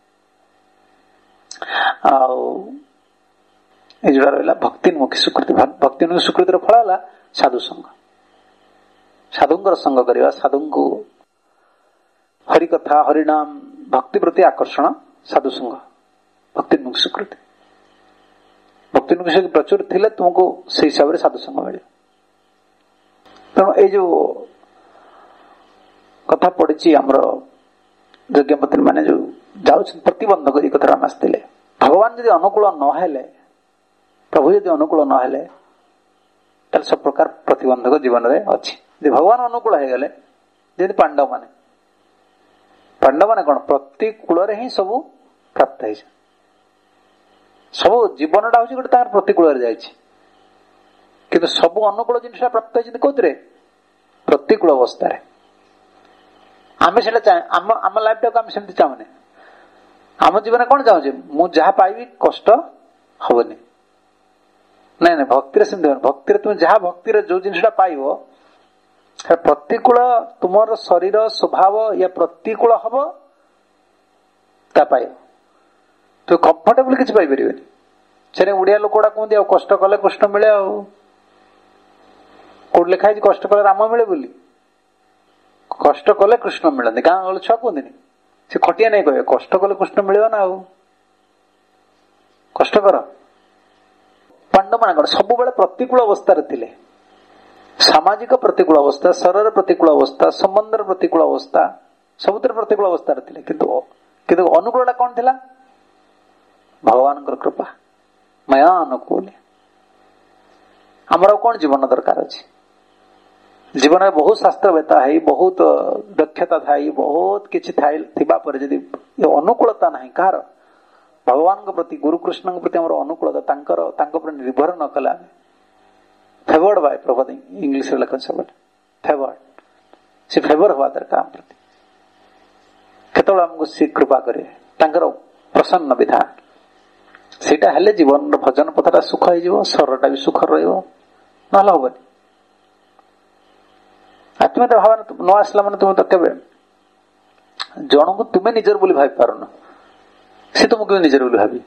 ଆଉ ଏ ଯୋଉଟା ରହିଲା ଭକ୍ତିନ୍ମୁଖୀ ସୁକୃତି, ଭକ୍ତିନ୍ମୁଖୀ ସୁକୃତିର ଫଳ ହେଲା ସାଧୁ ସଙ୍ଗ, ସାଧୁଙ୍କର ସଙ୍ଗ କରିବା, ସାଧୁଙ୍କୁ ହରିକଥା, ହରିନାମ, ଭକ୍ତି ପ୍ରତି ଆକର୍ଷଣ, ସାଧୁ ସଙ୍ଗ, ଭକ୍ତିନ୍ମୁଖୀ ସୁକୃତି। ଭକ୍ତିନ୍ମୁଖୀ ସୁକୃତି ପ୍ରଚୁର ଥିଲେ ତୁମକୁ ସେଇ ହିସାବରେ ସାଧୁ ସଙ୍ଗ ମିଳିବ। ତେଣୁ ଏଇ ଯୋଉ କଥା ପଡିଛି ଆମର ଯଜ୍ଞପତ୍ନୀ ମାନେ ଯୋଉ ଯାଉଛନ୍ତି ପ୍ରତିବନ୍ଧକ, ଏଇ କଥାରେ ଆମେ ଆସିଥିଲେ। ଭଗବାନ ଯଦି ଅନୁକୂଳ ନହେଲେ, ପ୍ରଭୁ ଯଦି ଅନୁକୂଳ ନହେଲେ, ତାହେଲେ ସବୁ ପ୍ରକାର ପ୍ରତିବନ୍ଧକ ଜୀବନରେ ଅଛି। ଯଦି ଭଗବାନ ଅନୁକୂଳ ହେଇଗଲେ, ଯେମିତି ପାଣ୍ଡବ ମାନେ କଣ ପ୍ରତିକୂଳରେ ହିଁ ସବୁ ପ୍ରାପ୍ତ ହେଇଛି। ସବୁ ଜୀବନଟା ହଉଛି ଗୋଟେ ତାଙ୍କର ପ୍ରତିକୂଳରେ ଯାଇଛି, କିନ୍ତୁ ସବୁ ଅନୁକୂଳ ଜିନିଷଟା ପ୍ରାପ୍ତ ହେଇଛନ୍ତି କୋଉଥିରେ? ପ୍ରତିକୂଳ ଅବସ୍ଥାରେ। ଆମେ ସେଟା ଆମ ଲାଇଫଟାକୁ ଆମେ ସେମିତି ଚାହୁଁନେ। ଆମ ଜୀବନରେ କଣ ଚାହୁଁଛେ? ମୁଁ ଯାହା ପାଇବି କଷ୍ଟ ହବନି। ନାଇଁ ନାଇଁ, ଭକ୍ତିରେ ସେମିତି ହବନି। ଭକ୍ତିରେ ତୁମେ ଯାହା ଭକ୍ତିରେ ଯୋଉ ଜିନିଷଟା ପାଇବ, ପ୍ରତିକୂଳ ତୁମର ଶରୀର ସ୍ୱଭାବ ୟା ପ୍ରତିକୂଳ ହବ, ତା ପାଇବ। ତୁ କମ୍ଫର୍ଟେବଲ କିଛି ପାଇପାରିବନି। ସେରେ ଓଡିଆ ଲୋକ ଗୁଡା କୁହନ୍ତି ଆଉ କଷ୍ଟ କଲେ କୃଷ୍ଣ ମିଳେ। ଆଉ କୋଉଠି ଲେଖା ହେଇଛି କଷ୍ଟ କଲେ ରାମ ମିଳେ ବୋଲି? କଷ୍ଟ କଲେ କୃଷ୍ଣ ମିଳନ୍ତି। ଗାଁ ଗହଳି ଛୁଆ କୁହନ୍ତିନି, ସେ ଖଟିଆ ନେଇ କହିବେ କଷ୍ଟ କଲେ କୃଷ୍ଣ ମିଳିବ ନା। ଆଉ କଷ୍ଟ କର। ପାଣ୍ଡବ ମାନେ କଣ ସବୁବେଳେ ପ୍ରତିକୂଳ ଅବସ୍ଥାରେ ଥିଲେ। ସାମାଜିକ ପ୍ରତିକୂଳ ଅବସ୍ଥା, ଶରୀର ପ୍ରତିକୂଳ ଅବସ୍ଥା, ସମ୍ବନ୍ଧର ପ୍ରତିକୂଳ ଅବସ୍ଥା, ସବୁଥିରେ ପ୍ରତିକୂଳ ଅବସ୍ଥାରେ ଥିଲେ। କିନ୍ତୁ ଅନୁକୂଳଟା କଣ ଥିଲା? ଭଗବାନଙ୍କର କୃପା, ମାୟା ଅନୁକୂଳ। ଆମର ଆଉ କଣ ଜୀବନ ଦରକାର ଅଛି? ଜୀବନରେ ବହୁତ ଶାସ୍ତ୍ରବେତ୍ତା ହେଇ, ବହୁତ ଦକ୍ଷତା ଥାଇ, ବହୁତ କିଛି ଥିବା ପରେ ଯଦି ଅନୁକୂଳତା ନାହିଁ କାହାର, ଭଗବାନଙ୍କ ପ୍ରତି, ଗୁରୁକୃଷ୍ଣଙ୍କ ପ୍ରତି ଆମର ଅନୁକୂଳତା, ତାଙ୍କ ଉପରେ ନିର୍ଭର ନ କଲେ, ଆମେ ଫେଭର୍ଡ ବାଇ ପ୍ରଭୁ, ଇଂଲିଶରେ ଲେଖନ୍ତି ସବୁବେଳେ ଫେଭର୍ଡ, ସେ ଫେଭର ହବା ଦରକାର ଆମ ପ୍ରତି। କେତେବେଳେ ଆମକୁ ସେ କୃପା କରିବେ, ତାଙ୍କର ପ୍ରସନ୍ନ ବିଧାନ, ସେଇଟା ହେଲେ ଜୀବନର ଭଜନ ପଥଟା ସୁଖ ହେଇଯିବ, ଶରୀରଟା ବି ସୁଖ ରହିବ, ନହେଲେ ହବନି। ଆତ୍ମୀୟତା ଭାବନା ନ ଆସିଲା ମାନେ ତୁମେ ତ କେବେ ଜଣକୁ ତୁମେ ନିଜର ବୋଲି ଭାବି ପାରୁନ, ସେ ତୁମକୁ ନିଜର ବୋଲି ଭାବି।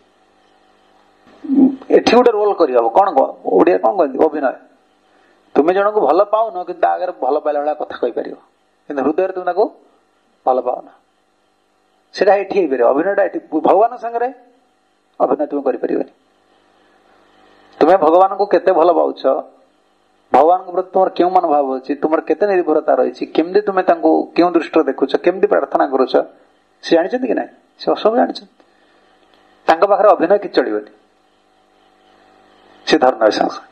ଏଠି ଗୋଟେ ରୋଲ କରିହବ, କଣ ଓଡିଆ କଣ କହନ୍ତି, ଅଭିନୟ। ତୁମେ ଜଣକୁ ଭଲ ପାଉନ, କିନ୍ତୁ ତା ଆଗରେ ଭଲ ପାଇଲା ଭଳିଆ କଥା କହିପାରିବ, କିନ୍ତୁ ହୃଦୟରେ ତୁମେ ତାକୁ ଭଲ ପାଉନ। ସେଟା ଏଠି ହେଇପାରିବ, ଅଭିନୟଟା ଏଠି। ଭଗବାନଙ୍କ ସାଙ୍ଗରେ ଅଭିନୟ ତୁମେ କରିପାରିବନି। ତୁମେ ଭଗବାନଙ୍କୁ କେତେ ଭଲ ପାଉଛ, ଭଗବାନଙ୍କ ପ୍ରତି ତୁମର କେଉଁ ମନୋଭାବ ଅଛି, ତୁମର କେତେ ନିର୍ଭରତା ରହିଛି, କେମିତି ତୁମେ ତାଙ୍କୁ କେଉଁ ଦୃଷ୍ଟିରେ ଦେଖୁଛ, କେମିତି ପ୍ରାର୍ଥନା କରୁଛ, ସେ ଜାଣିଛନ୍ତି କି ନାହିଁ? ସେ ସବୁ ଜାଣିଛନ୍ତି। ତାଙ୍କ ପାଖରେ ଅଭିନୟ କିଛି ଚଳିବନି। ସେ ଧର୍ମ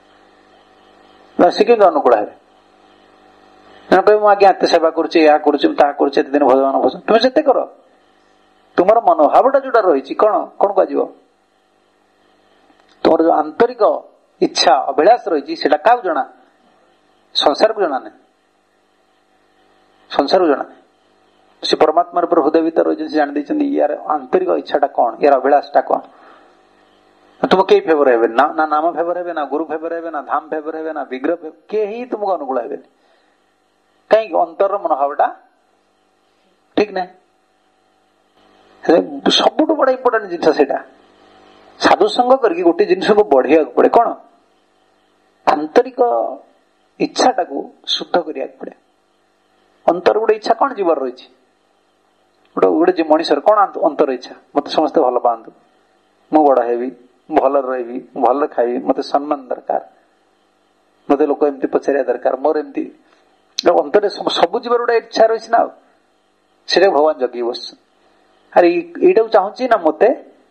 ସେ କେମିତି ଅନୁକୂଳ ହେବେ? ଜଣେ କହିବେ ମୁଁ ଆଜ୍ଞା ଏତେ ସେବା କରୁଛି, ଏହା କରୁଛି, ତାହା କରୁଛି, ଏତେ ଦିନ ଭଗବାନ ଭଜନ, ତୁମେ ଯେତେ କର, ତୁମର ମନୋଭାବଟା ଯୋଉଟା ରହିଛି କଣ କୁହାଯିବ? ତୁମର ଯୋଉ ଆନ୍ତରିକ ଇଚ୍ଛା, ଅଭିଳାଷ ରହିଛି, ସେଟା କାହାକୁ ଜଣା? ସଂସାରକୁ ଜଣା ନାହିଁ। ସଂସାରକୁ ଜଣା ନାହିଁ। ସେ ପରମାତ୍ମାର ଉପରେ ହୃଦୟ ଭିତରେ ରହିଛନ୍ତି, ସେ ଜାଣି ଦେଇଛନ୍ତି ୟାର ଆନ୍ତରିକ ଇଚ୍ଛାଟା କଣ, ୟାର ଅଭିଳାଷଟା କଣ। तुम कई फेवर हे ना ना नाम फेवर हे ना गुरु फेवर हे ना धाम फेवर हे ना विग्रह कहीं तुमको अनुकूल हे कहीं अंतर मनोभावटा ठीक ना सब बड़ा इंपोर्टाट जिन साधु संग करके गोटे जिन को बढ़िया पड़े कौन आंतरिक इच्छाटा को शुद्ध करिया पड़े अंतर गोटे इच्छा कौन जीवन रही गोटे गोटे मनीषर कौन अंतर इच्छा मत समस्ते भल पातु मु बड़ हेबी भल रही भल खाई मत सम्मान दरकार मत लोक एमती पचारिया दरकार मोर एमती अंतर सब जीवन गोटे इच्छा रही ना से भगवान जगी बस अरे यटा चाहूँ ना मत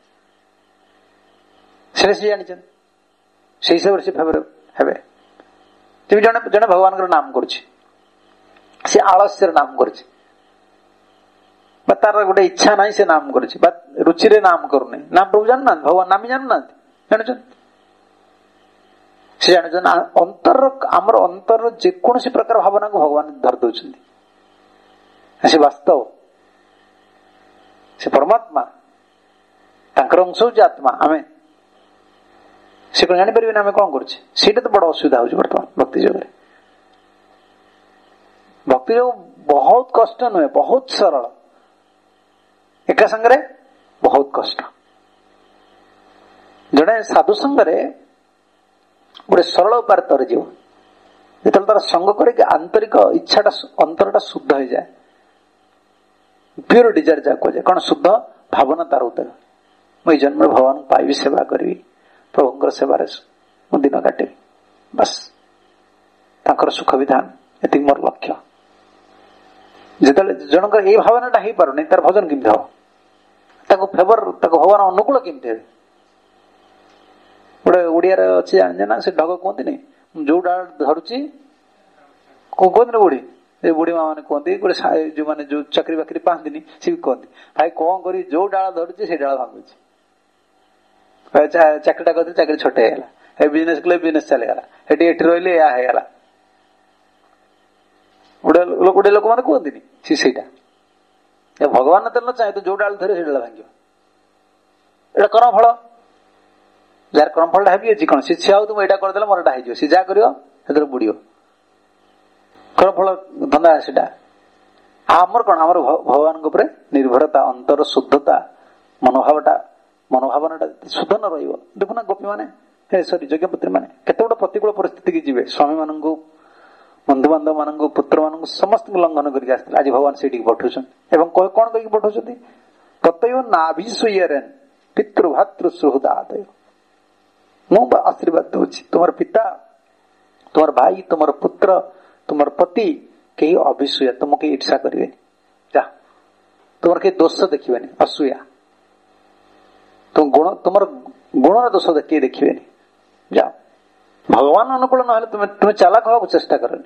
से जानी से हिसाब से फेवर हे तुम जड़े जड़े भगवान नाम कर आलस्य नाम कर तार गोटे इच्छा ना से नाम कर रुचि नाम करूनी नाम प्रभु जानना भगवान नाम जानना जान से जान अंतर आमर अंतर जेकोसी प्रकार भावना को भगवान धर दौरान से वास्तव से परमात्मा तांकर अंश हूँ आत्मा आम से कौन जापर आम कौन कर तो बड़ असुविधा हो बर्तमान भक्ति जोग भक्ति जोग बहुत कष्ट नुहे बहुत सरल एका संगे बहुत कष्ट जड़े साधु संगे गोटे सरल उपाय तर जीव जो तार संग करके आंतरिक इच्छाटा अंतरटा शुद्ध हो जाए प्योर डिजायर जहाँ कह कौन शुद्ध भावना तार उतर मुझे जन्म भगवान पाइबी सेवा करी प्रभुंर सेवार दिन काटि बस तांकर सुख विधान ये मोर लक्ष्य जिते जनक ये भावनाटा हो पारे तार भजन केमती हम फेवर भगवान अनुकूल केमती हे गोटे ओडिया अच्छी जाने ना से ढग कहती नहीं जो डाल धरुची कहते बुढ़ी बुढ़ी माँ मैंने कहती गोटे जो मैंने जो चाकरी बाकरी पाती सी भी कहती भाई कौन करी जो डाल धरुची से डाल भांगुची चाकरीटा करते चाकरी छोटे है बिजनेस कले बिजनेस चलेगा एटी रही है गोटे लोक मैंने कहती सीटा भगवान तो न चाहे तो जो डाल धरे से डाल भांग एटा कर्म फल जार कर्म फलटा है कौन सी छे तुम यहाँ करदे मोर एटा सी जहाँ कर बुड़ कर्म फल धंदा सीटा आमर कौन आमर भगवान निर्भरता अंतर शुद्धता मनोभावना शुद्ध न देखुना गोपी मैंने सॉरी यज्ञपुत्री मैंने केते बड़ प्रतिकूल परिस्थिति की जीवे स्वामी मान बंधु बांधव मान पुत्र मान समस्त लंघन करके आसते आज भगवान से पठाउछन एवं कौन कह पठाउछन ततयो नाभिसूयरेन पितृभातृ सुहृदादय मु आशीर्वाद दूची तुम पिता तुम भाई तुम पुत्र तुम पति कहीं अभिसूया तुमको ईर्षा करेंगे जा तुम कहीं दोष देखिए असूया तुम तुम गुण दोष देखिए देखिए जा भगवान अनुकूल ना तुम्हें चालाक हवा चेष्टा करनी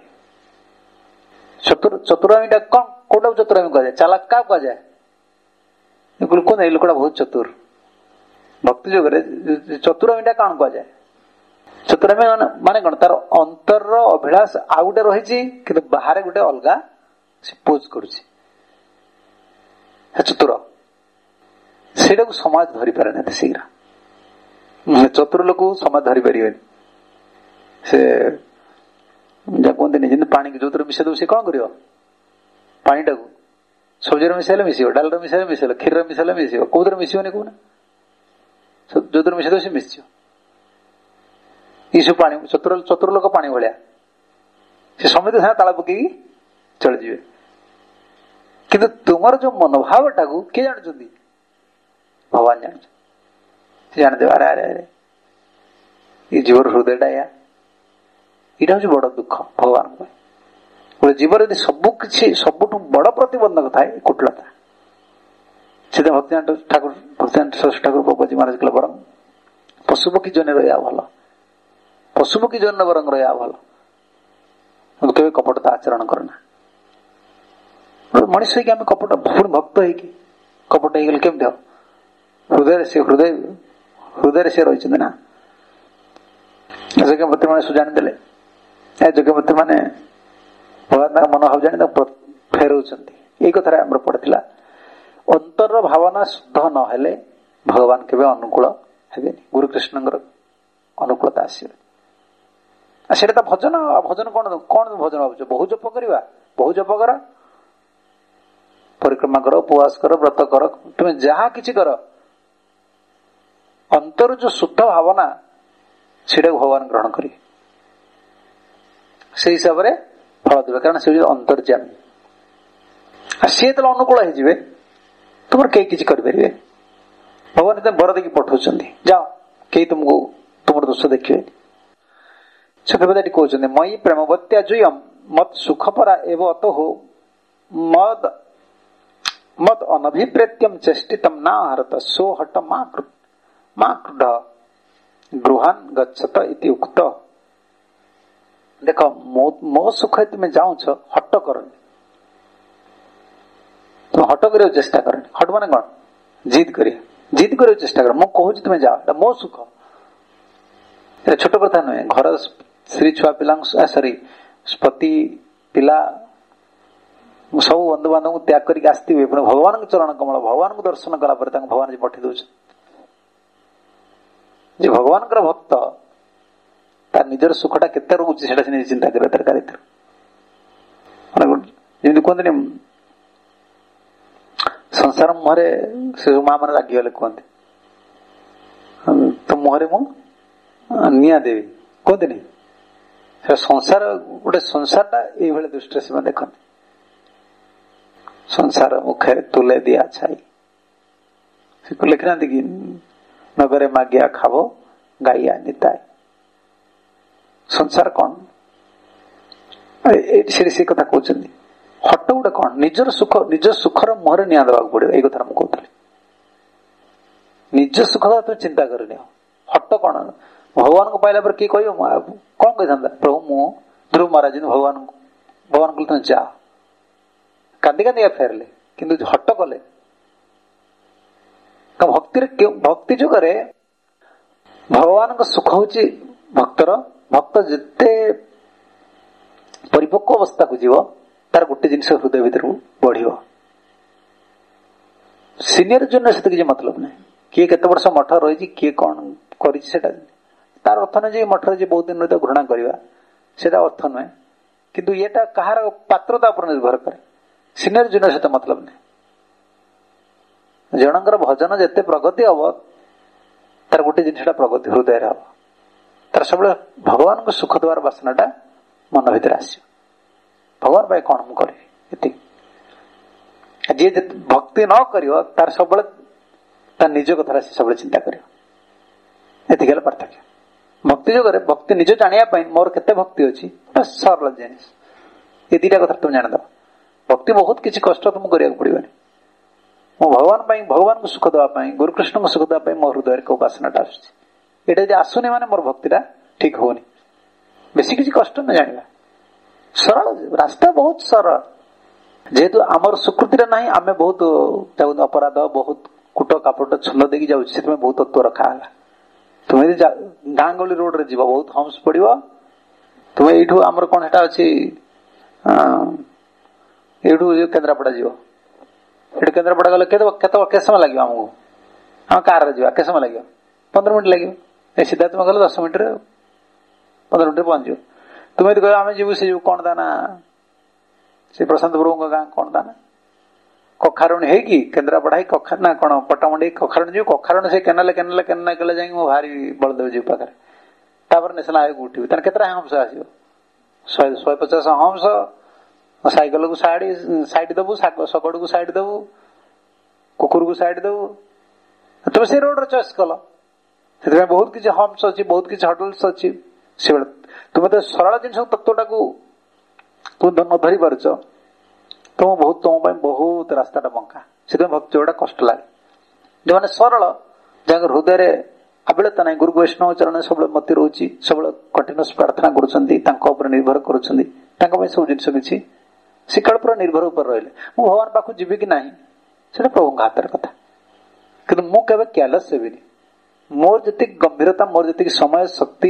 चतुरामीटा कौन कौटा चतुरामी कह जाए चालाक क्या कह जाए कौन लोकटा बहुत चतुर भक्ति जोग चतुरामीटा कौन कह जाए चतुरामी माने कौन तार अंतर अभिलाष आ गोटे रही कि बाहर गोटे अलग पोज करुच्ची चतुर से समाज धरी पारे ना शीघ्र चतुर लोक समाज धरी पारे से कहते पानी की जो मिसे दो सी कौन कर पानीटा को सब्जी मिसाइले मिस डाल मिसाइले मिसाइल क्षीर मिसाइले मिस कौन मिसबनी कहना जो मिसे दो सी मिस ये सब पानी चतुर लोक पानी भाया से समित साथ ताला पकई चली जाए किंतु तुमर जो मनोभावटा को किए जानते भगवान जानते अरे अरे अरे ये जीवर हृदयटा या यहाँ हूँ बड़ दुख भगवान गोटे जीवन यदि सबकि सबुठ बड़ प्रतिबंधक थाए कुटिलता से भक्तिनाथ ठाकुर ठाकुर बाबाजी महाराज कहले बरं पशुपक्षी जन रहा भल पशुपक्षी जन बरं रहा भल केवे कपटता आचरण करना मनीष हो कपट पुणी भक्त हो कपट हो केमती हम हृदय से हृदय से रही ना यज्ञपति मैंने सुजानी देले यज्ञपति मैंने भगवान मनोभाव जानी फेरऊ ये कथा पड़ता अंतर भावना शुद्ध न भगवान केवे अनुकूल ହେବେନି। ଗୁରୁ କୃଷ୍ଣଙ୍କର ଅନୁକୂଳତା ଆସିବ। ସେଇଟା ତ ଭଜନ। ଭଜନ କଣ କଣ ଭଜନ ଭାବୁଛ? ବହୁ ଜପ କରିବା, ବହୁ ଜପ କର, ପରିକ୍ରମା କର, ଉପବାସ କର, ବ୍ରତ କର, ତୁମେ ଯାହା କିଛି କର, ଅନ୍ତର ଯୋଉ ଶୁଦ୍ଧ ଭାବନା ସେଇଟାକୁ ଭଗବାନ ଗ୍ରହଣ କରିବେ। ସେଇ ହିସାବରେ ଫଳ ଦେବେ, କାରଣ ସେ ଅନ୍ତର୍ଯାମୀ। ଆଉ ସିଏ ଯେତେବେଳେ ଅନୁକୂଳ ହେଇଯିବେ ତୁମର କେହି କିଛି କରିପାରିବେ। ଭଗବାନ ଯେତେବେଳେ ବର ଦେଇକି ପଠଉଛନ୍ତି, ଯାଅ, କେହି ତୁମକୁ ତୁମର ଦୋଷ ଦେଖିବେନି। ସୁଖଦେବତାଟି କହୁଛନ୍ତି, ମୟି ପ୍ରେମବତ୍ୟା ଜୁୟମ୍ ମତ୍ ସୁଖପରା ଏବ ଅତୋ ମଦ ଅନଭିପ୍ରେତ୍ୟମ୍ ଚେଷ୍ଟିତମ୍ ନା ହରତ ସୋ ହଟ ମା କ୍ରୁଢ ଗୃହାନ୍ ଗଚ୍ଛତ ଇତି ଉକ୍ତ। ଦେଖ, ମୋ ସୁଖ ତୁମେ ଚାହୁଁଛ, ହଟ କରନି। ତୁମେ ହଟ କରିବାକୁ ଚେଷ୍ଟା କରନି। ହଟ ମାନେ କଣ? ଜିଦ୍ କରିବା। ଜିଦ୍ କରିବାକୁ ଚେଷ୍ଟା କର। ମୁଁ କହୁଛି ତୁମେ ଯାଅ, ଏଟା ମୋ ସୁଖ। ଏଟା ଛୋଟ କଥା ନୁହେଁ। ଘର ସ୍ତ୍ରୀ ଛୁଆ ପିଲାଙ୍କୁ ପତି ପିଲା ସବୁ ବନ୍ଧୁବାନ୍ଧବଙ୍କୁ ତ୍ୟାଗ କରିକି ଆସିଥିବେ, ପୁଣି ଭଗବାନଙ୍କ ଚରଣ କମଳ, ଭଗବାନଙ୍କୁ ଦର୍ଶନ କଲା ପରେ ତାଙ୍କୁ ଭଗବାନ ଯେ ପଠେଇ ଦଉଛନ୍ତି। ଯେ ଭଗବାନଙ୍କର ଭକ୍ତ ତାର ନିଜର ସୁଖଟା କେତେ ରହୁଛି ସେଟା ସେ ନିଜେ ଚିନ୍ତା କରିବା ଦରକାର। ଯେମିତି କୁହନ୍ତିନି, ସଂସାର ମୁହଁରେ ସେ ମା ମାନେ ରାଗିଗଲେ କୁହନ୍ତି, ତ ମୁହଁରେ ମୁଁ ନିଆଁ ଦେବି, କୁହନ୍ତିନି। ସଂସାର ଗୋଟେ ସଂସାରଟା ଏଇଭଳି ଦୃଷ୍ଟିରେ ସେମାନେ ଦେଖନ୍ତି। ସଂସାର ମୁଖରେ ତୁଲେ ଦିଆ ଛାଇ, ସେ ଲେଖିନାହାନ୍ତି କି, ନଗରେ ମାଗିଆ ଖାବ ଗାଇଆ ନିତାଇ। ସଂସାର କଣ? ଏଇଠି ସେ କଥା କହୁଛନ୍ତି। ହଟ ଗୋଟେ କଣ? ନିଜର ସୁଖ, ନିଜ ସୁଖର ମୁହଁରେ ନିଆଁ ଦେବାକୁ ପଡିବ। ଏଇ କଥା ମୁଁ କହୁଥିଲି। ନିଜ ସୁଖ ତୁମେ ଚିନ୍ତା କରିନି। ହଟ କଣ? ଭଗବାନଙ୍କୁ ପାଇଲା ପରେ କିଏ କହିବ? କଣ କହିଥାନ୍ତା? ପ୍ରଭୁ ମୁଁ ଧ୍ରୁବ ମହାରାଜ ଭଗବାନ କହିଲେ ତମେ ଯା, କାନ୍ଦି କାନ୍ଦିକା ଫେରିଲେ, କିନ୍ତୁ ହଟ କଲେ। ଭକ୍ତି ଯୁଗରେ ଭଗବାନଙ୍କ ସୁଖ ହଉଛି ଭକ୍ତର। ଭକ୍ତ ଯେତେ ପରିପକ୍ୱ ଅବସ୍ଥାକୁ ଯିବ, ତାର ଗୋଟେ ଜିନିଷ ହୃଦୟ ଭିତରକୁ ବଢିବ। ସିନିୟର ଜୁନିୟର ସେତେ କିଛି ମତଲବ ନାହିଁ। କିଏ କେତେ ବର୍ଷ ମଠ ରହିଛି, କିଏ କଣ କରିଛି, ସେଟା ତାର ଅର୍ଥ ନୁହେଁ ଯେ ମଠରେ ଯେ ବହୁତ ଦିନ ରହି ଘୃଣା କରିବା, ସେଟା ଅର୍ଥ ନୁହେଁ। କିନ୍ତୁ ଏଟା କାହାର ପାତ୍ରତା ଉପରେ ନିର୍ଭର କରେ। ସିନିୟର ଜୁନିୟର ସେତେ ମତଲବ ନାହିଁ। ଜଣଙ୍କର ଭଜନ ଯେତେ ପ୍ରଗତି ହବ, ତାର ଗୋଟେ ଜିନିଷଟା ପ୍ରଗତି ହୃଦୟରେ ହବ। ତାର ସବୁବେଳେ ଭଗବାନଙ୍କୁ ସୁଖ ଦେବାର ବାସନାଟା ମନ ଭିତରେ ଆସିବ। ଭଗବାନ ପାଇଁ କଣ ମୁଁ କରିବି, ଏତିକି। ଯିଏ ଭକ୍ତି ନ କରିବ, ତାର ସବୁବେଳେ ତାର ନିଜ କଥାରେ ସେ ସବୁବେଳେ ଚିନ୍ତା କରିବ। ଏତିକି ହେଲା ପାର୍ଥକ୍ୟ। ଭକ୍ତି ଯୁଗରେ ଭକ୍ତି ନିଜ ଜାଣିବା ପାଇଁ ମୋର କେତେ ଭକ୍ତି ଅଛି, ସରଳ ଜିନିଷ। ଏ ଦିଟା କଥା ତୁମେ ଜାଣିଦବ। ଭକ୍ତି ବହୁତ କିଛି କଷ୍ଟ ତୁମକୁ କରିବାକୁ ପଡିବନି। ମୁଁ ଭଗବାନ ପାଇଁ, ଭଗବାନଙ୍କୁ ସୁଖ ଦେବା ପାଇଁ, ଗୁରୁକୃଷ୍ଣଙ୍କୁ ସୁଖ ଦେବା ପାଇଁ ମୋ ହୃଦୟରେ କୋଉ ବାସନାଟା ଆସୁଛି। ଏଇଟା ଯଦି ଆସୁନି ମାନେ ମୋର ଭକ୍ତିଟା ଠିକ ହଉନି। ବେଶୀ କିଛି କଷ୍ଟ ନ ଜାଣିବା, ସରଳ ରାସ୍ତା, ବହୁତ ସରଳ। ଯେହେତୁ ଆମର ସ୍ୱୀକୃତିରେ ନାହିଁ, ଆମେ ବହୁତ ଅପରାଧ, ବହୁତ କୁଟ କାପଟ ଛନ୍ଦ ଦେଇକି ଯାଉଛି, ସେଥିପାଇଁ ବହୁତ ତତ୍ଵ ରଖା ହେଲା। ତୁମେ ଯଦି ଗାଁ ଗହଳି ରୋଡରେ ଯିବ, ବହୁତ ହମ୍ସ ପଡିବ। ତୁମେ ଏଇଠୁ, ଆମର କଣ ସେଟା ଅଛି, ଏଇଠୁ କେନ୍ଦ୍ରାପଡା ଯିବ, ଏଠି କେନ୍ଦ୍ରାପଡା ଗଲେ କେତେ ସମୟ ଲାଗିବ ଆମକୁ? ଆମେ କାରରେ ଯିବା, କେତେ ସମୟ ଲାଗିବ? 15 ମିନିଟ୍ ଲାଗିବ। ଏ ସିଧା ତୁମେ ଗଲେ 10 ମିନିଟରେ, 15 ମିନିଟରେ ପହଞ୍ଚିବ। ତୁମେ ଯଦି କହିବ ଆମେ ଯିବୁ, ସେ ଯିବୁ କଣ ତା ନା, ସେ ପ୍ରଶାନ୍ତ ପ୍ରଭୁଙ୍କ ଗାଁ କଣ ତା ନା, କଖାରୁଣୀ ହେଇକି କେନ୍ଦ୍ରାପଡା ହେଇ ନା କଣ ପଟ୍ଟାମୁଣ୍ଡି କଖାରୁଣୀ ଯିବୁ। କଖାରୁଣୀ ସେ କେନାଲ ଯାଇକି ମୁଁ ଭାରି ବଳଦେବ ଯିବୁ ପାଖରେ, ତାପରେ ନେସନାଲ ହାଇୱେ ଉଠିବି। ତାହେଲେ କେତେଟା ହମ୍ସ ଆସିବ? 150 ହମ୍ସ। ସାଇକେଲକୁ ସାଇଡ ଦବୁ, ଶଗଡ଼କୁ ସାଇଡ ଦବୁ, କୁକୁରକୁ ସାଇଡ ଦବୁ। ତମେ ସେ ରୋଡରେ ଚଏସ୍ କଲ, ସେଥିପାଇଁ ବହୁତ କିଛି ହମ୍ସ ଅଛି, ବହୁତ କିଛି ହଡଲ୍ସ ଅଛି। ସେଭଳି ତୁମେ ତ ସରଳ ଜିନିଷ ତତ୍ଵଟାକୁ ତୁମେ ନ ଧରି ପାରୁଛ, ତମ ପାଇଁ ବହୁତ ରାସ୍ତାଟା ବଙ୍କା। ସେଥିପାଇଁ ଭକ୍ତି ଯୋଉଟା କଷ୍ଟ ଲାଗେ। ଯୋଉମାନେ ସରଳ, ଯାହାଙ୍କ ହୃଦୟରେ ଆବିଳତା ନାହିଁ, ଗୁରୁ ବୈଷ୍ଣବ ଚରଣରେ ସବୁବେଳେ ମତି ରହୁଛି, ସବୁବେଳେ କଣ୍ଟିନ୍ୟୁଅସ୍ ପ୍ରାର୍ଥନା କରୁଛନ୍ତି, ତାଙ୍କ ଉପରେ ନିର୍ଭର କରୁଛନ୍ତି, ତାଙ୍କ ପାଇଁ ସବୁ ଜିନିଷ କିଛି ଶିକାଳ ପୁରା ନିର୍ଭର ଉପରେ ରହିଲେ। ମୁଁ ଭଗବାନ ପାଖକୁ ଯିବି କି ନାହିଁ, ସେଟା ପ୍ରଭୁଙ୍କ ହାତରେ କଥା। କିନ୍ତୁ ମୁଁ କେବେ କେୟାରଲେସ୍ ହେବିନି। ମୋର ଯେତିକି ଗମ୍ଭୀରତା, ମୋର ଯେତିକି ସମୟ ଶକ୍ତି,